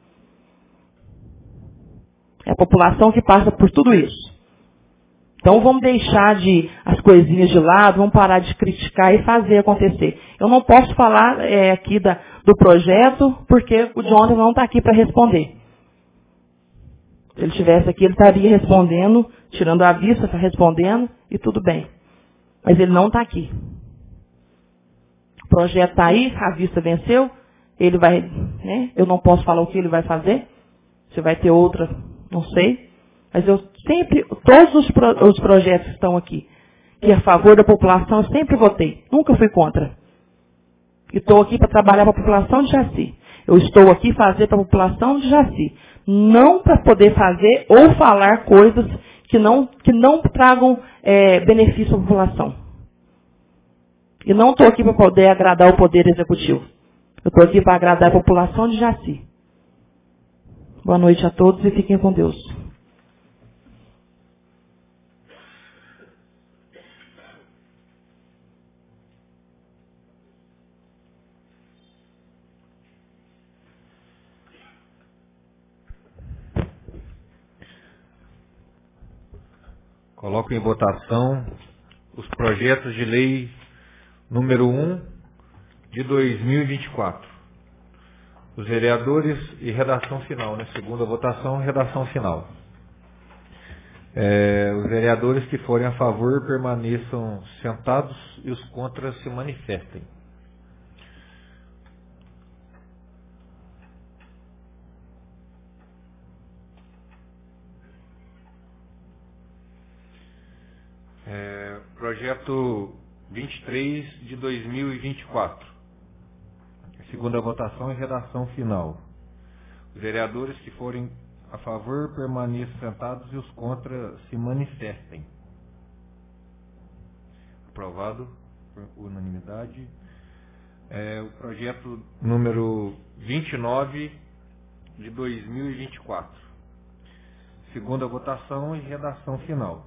[SPEAKER 8] É a população que passa por tudo isso. Então vamos deixar de as coisinhas de lado, vamos parar de criticar e fazer acontecer. Eu não posso falar é, aqui da, do projeto, porque o Jonathan não está aqui para responder. Se ele estivesse aqui, ele estaria respondendo, tirando a vista, está respondendo, e tudo bem. Mas ele não está aqui. O projeto está aí, a vista venceu, ele vai, né? Eu não posso falar o que ele vai fazer. Se vai ter outra, não sei. Mas eu sempre, todos os, pro, os projetos que estão aqui, que é a favor da população, eu sempre votei. Nunca fui contra. E estou aqui para trabalhar para a população de Jaci. Eu estou aqui para fazer para a população de Jaci. Não para poder fazer ou falar coisas que não, que não tragam é, benefício à população. E não estou aqui para poder agradar o Poder Executivo. Eu estou aqui para agradar a população de Jaci. Boa noite a todos e fiquem com Deus.
[SPEAKER 1] Coloco em votação os projetos de lei número um de dois mil e vinte e quatro. Os vereadores e redação final, né? Segunda votação, redação final. É, os vereadores que forem a favor permaneçam sentados e os contras se manifestem. É, projeto vinte e três de dois mil e vinte e quatro. Segunda votação e redação final. Os vereadores que forem a favor permaneçam sentados e os contra se manifestem. Aprovado por unanimidade. É, o projeto número vinte e nove de dois mil e vinte e quatro. Segunda votação e redação final.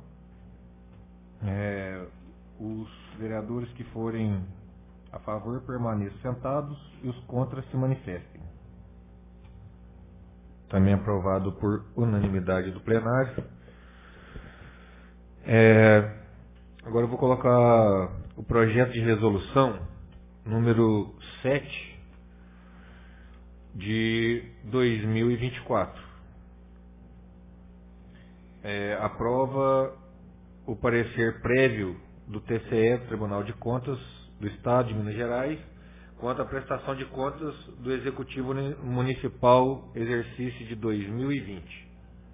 [SPEAKER 1] É, os vereadores que forem a favor permaneçam sentados e os contras se manifestem. Também aprovado por unanimidade do plenário. É, agora eu vou colocar o projeto de resolução número sete de dois mil e vinte e quatro. É, aprova o parecer prévio do T C E, do Tribunal de Contas do Estado de Minas Gerais, quanto à prestação de contas do Executivo Municipal exercício de dois mil e vinte.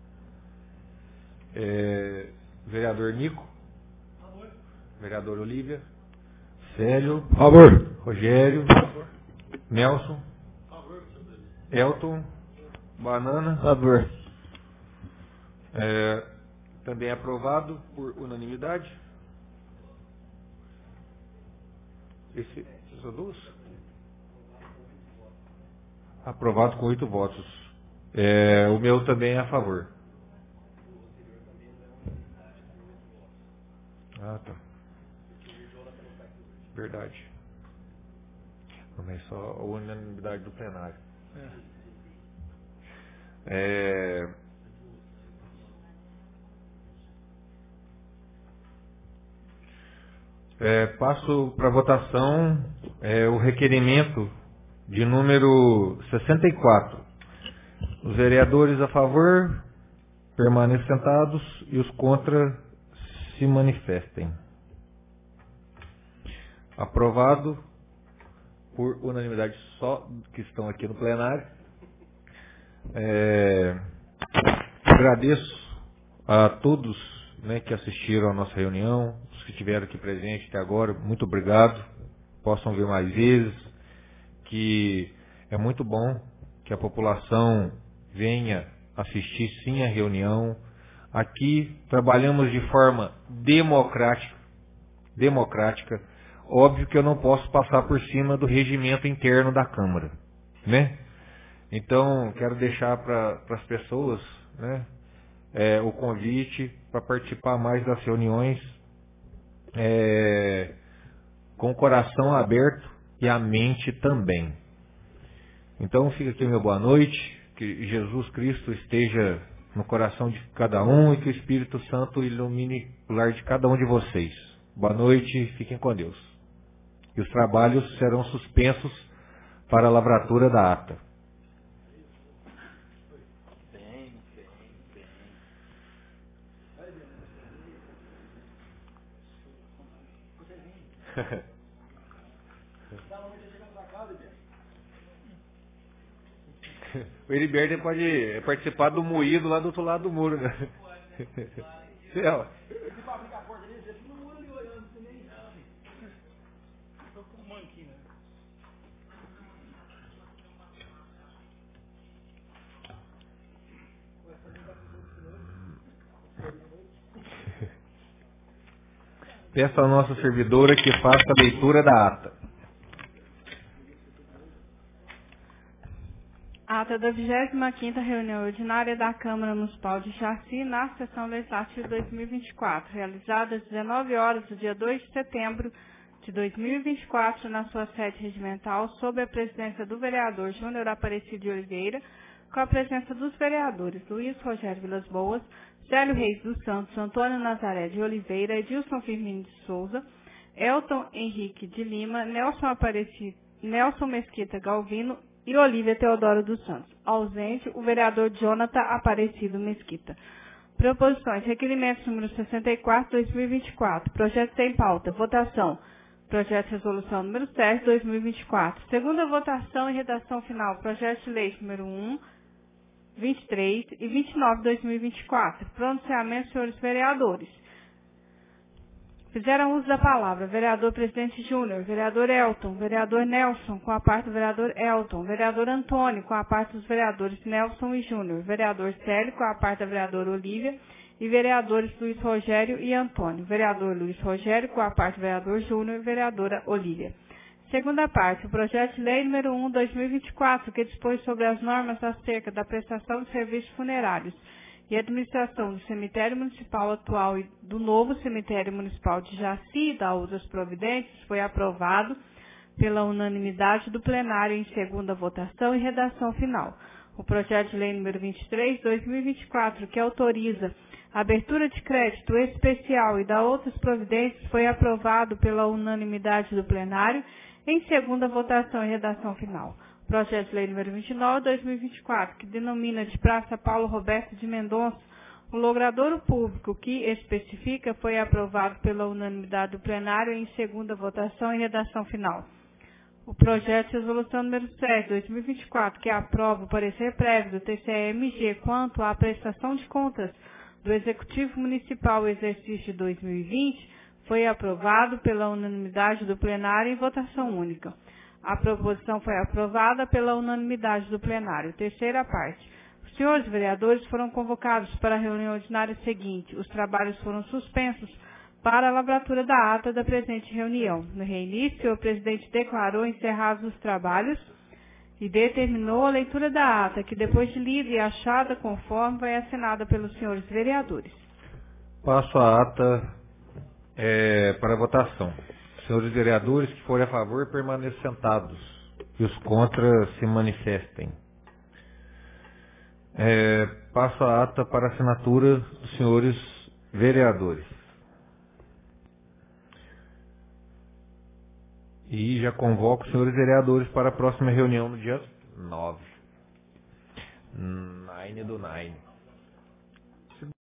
[SPEAKER 1] É, vereador Nico. Favor. Vereador Olívia. Célio.
[SPEAKER 4] Favor.
[SPEAKER 1] Rogério. Favor. Nelson. Favor. Elton. Banana.
[SPEAKER 4] Favor.
[SPEAKER 1] É, também aprovado por unanimidade. Esse, essas duas? Aprovado com oito votos. É, o meu também é a favor. Ah, tá. Verdade. Também só a unanimidade do plenário. É... É, passo para votação é, o requerimento de número sessenta e quatro. Os vereadores a favor permaneçam sentados e os contra se manifestem. Aprovado por unanimidade só que estão aqui no plenário. É, agradeço a todos, né, que assistiram à nossa reunião, os que estiveram aqui presentes até agora, muito obrigado. Possam vir mais vezes, que é muito bom que a população venha assistir sim a reunião. Aqui trabalhamos de forma democrática, democrática. Óbvio que eu não posso passar por cima do regimento interno da Câmara, né? Então, quero deixar para as pessoas, né, é, o convite para participar mais das reuniões é, com o coração aberto e a mente também. Então, fica aqui meu boa noite, que Jesus Cristo esteja no coração de cada um e que o Espírito Santo ilumine o lar de cada um de vocês. Boa noite, fiquem com Deus. E os trabalhos serão suspensos para a lavratura da ata.
[SPEAKER 4] Bem, bem, bem.
[SPEAKER 1] O Heriberto pode participar do moído lá do outro lado do muro, né? É, peço à nossa servidora que faça a leitura da ata.
[SPEAKER 9] Ata da vigésima quinta reunião ordinária da Câmara Municipal de Jaci, na sessão legislativa dois mil e vinte e quatro, realizada às dezenove horas do dia dois de setembro de dois mil e vinte e quatro, na sua sede regimental, sob a presidência do vereador Júnior Aparecido de Oliveira, com a presença dos vereadores Luiz Rogério Vilas Boas, Célio Reis dos Santos, Antônio Nazaré de Oliveira, Edilson Firmino de Souza, Elton Henrique de Lima, Nelson Aparecido, Nelson Mesquita Galvino e Olívia Teodoro dos Santos. Ausente, o vereador Jonathan Aparecido Mesquita. Proposições. Requerimentos número sessenta e quatro, dois mil e vinte e quatro. Projeto sem pauta. Votação. Projeto de resolução número sete, dois mil e vinte e quatro. Segunda votação e redação final. Projeto de lei número um, vinte e três e vinte e nove, dois mil e vinte e quatro. Pronunciamento, senhores vereadores. Fizeram uso da palavra vereador Presidente Júnior, vereador Elton, vereador Nelson, com a parte do vereador Elton, vereador Antônio, com a parte dos vereadores Nelson e Júnior, vereador Célio, com a parte da vereadora Olívia, e vereadores Luiz Rogério e Antônio, vereador Luiz Rogério, com a parte do vereador Júnior e vereadora Olívia. Segunda parte, o projeto de lei número um, dois mil e vinte e quatro, que dispõe sobre as normas acerca da prestação de serviços funerários e administração do cemitério municipal atual e do novo cemitério municipal de Jaci e da outras providências, foi aprovado pela unanimidade do plenário em segunda votação e redação final. O projeto de lei número vinte e três, dois mil e vinte e quatro, que autoriza a abertura de crédito especial e da outras providências, foi aprovado pela unanimidade do plenário em segunda votação e redação final. Projeto de lei número vinte e nove, dois mil e vinte e quatro, que denomina de Praça Paulo Roberto de Mendonça o logradouro público, que especifica, foi aprovado pela unanimidade do plenário em segunda votação e redação final. O projeto de resolução número sete, dois mil e vinte e quatro, que aprova o parecer prévio do T C E M G quanto à prestação de contas do Executivo Municipal exercício de dois mil e vinte, foi aprovado pela unanimidade do plenário em votação única. A proposição foi aprovada pela unanimidade do plenário. Terceira parte. Os senhores vereadores foram convocados para a reunião ordinária seguinte. Os trabalhos foram suspensos para a lavratura da ata da presente reunião. No reinício, o presidente declarou encerrados os trabalhos e determinou a leitura da ata, que depois de lida e achada conforme, vai assinada pelos senhores vereadores.
[SPEAKER 1] Passo a ata é, para votação. Senhores vereadores que forem a favor, permaneçam sentados. E os contra se manifestem. É, passo a ata para assinatura dos senhores vereadores. E já convoco os senhores vereadores para a próxima reunião no dia nove. Nine do nine.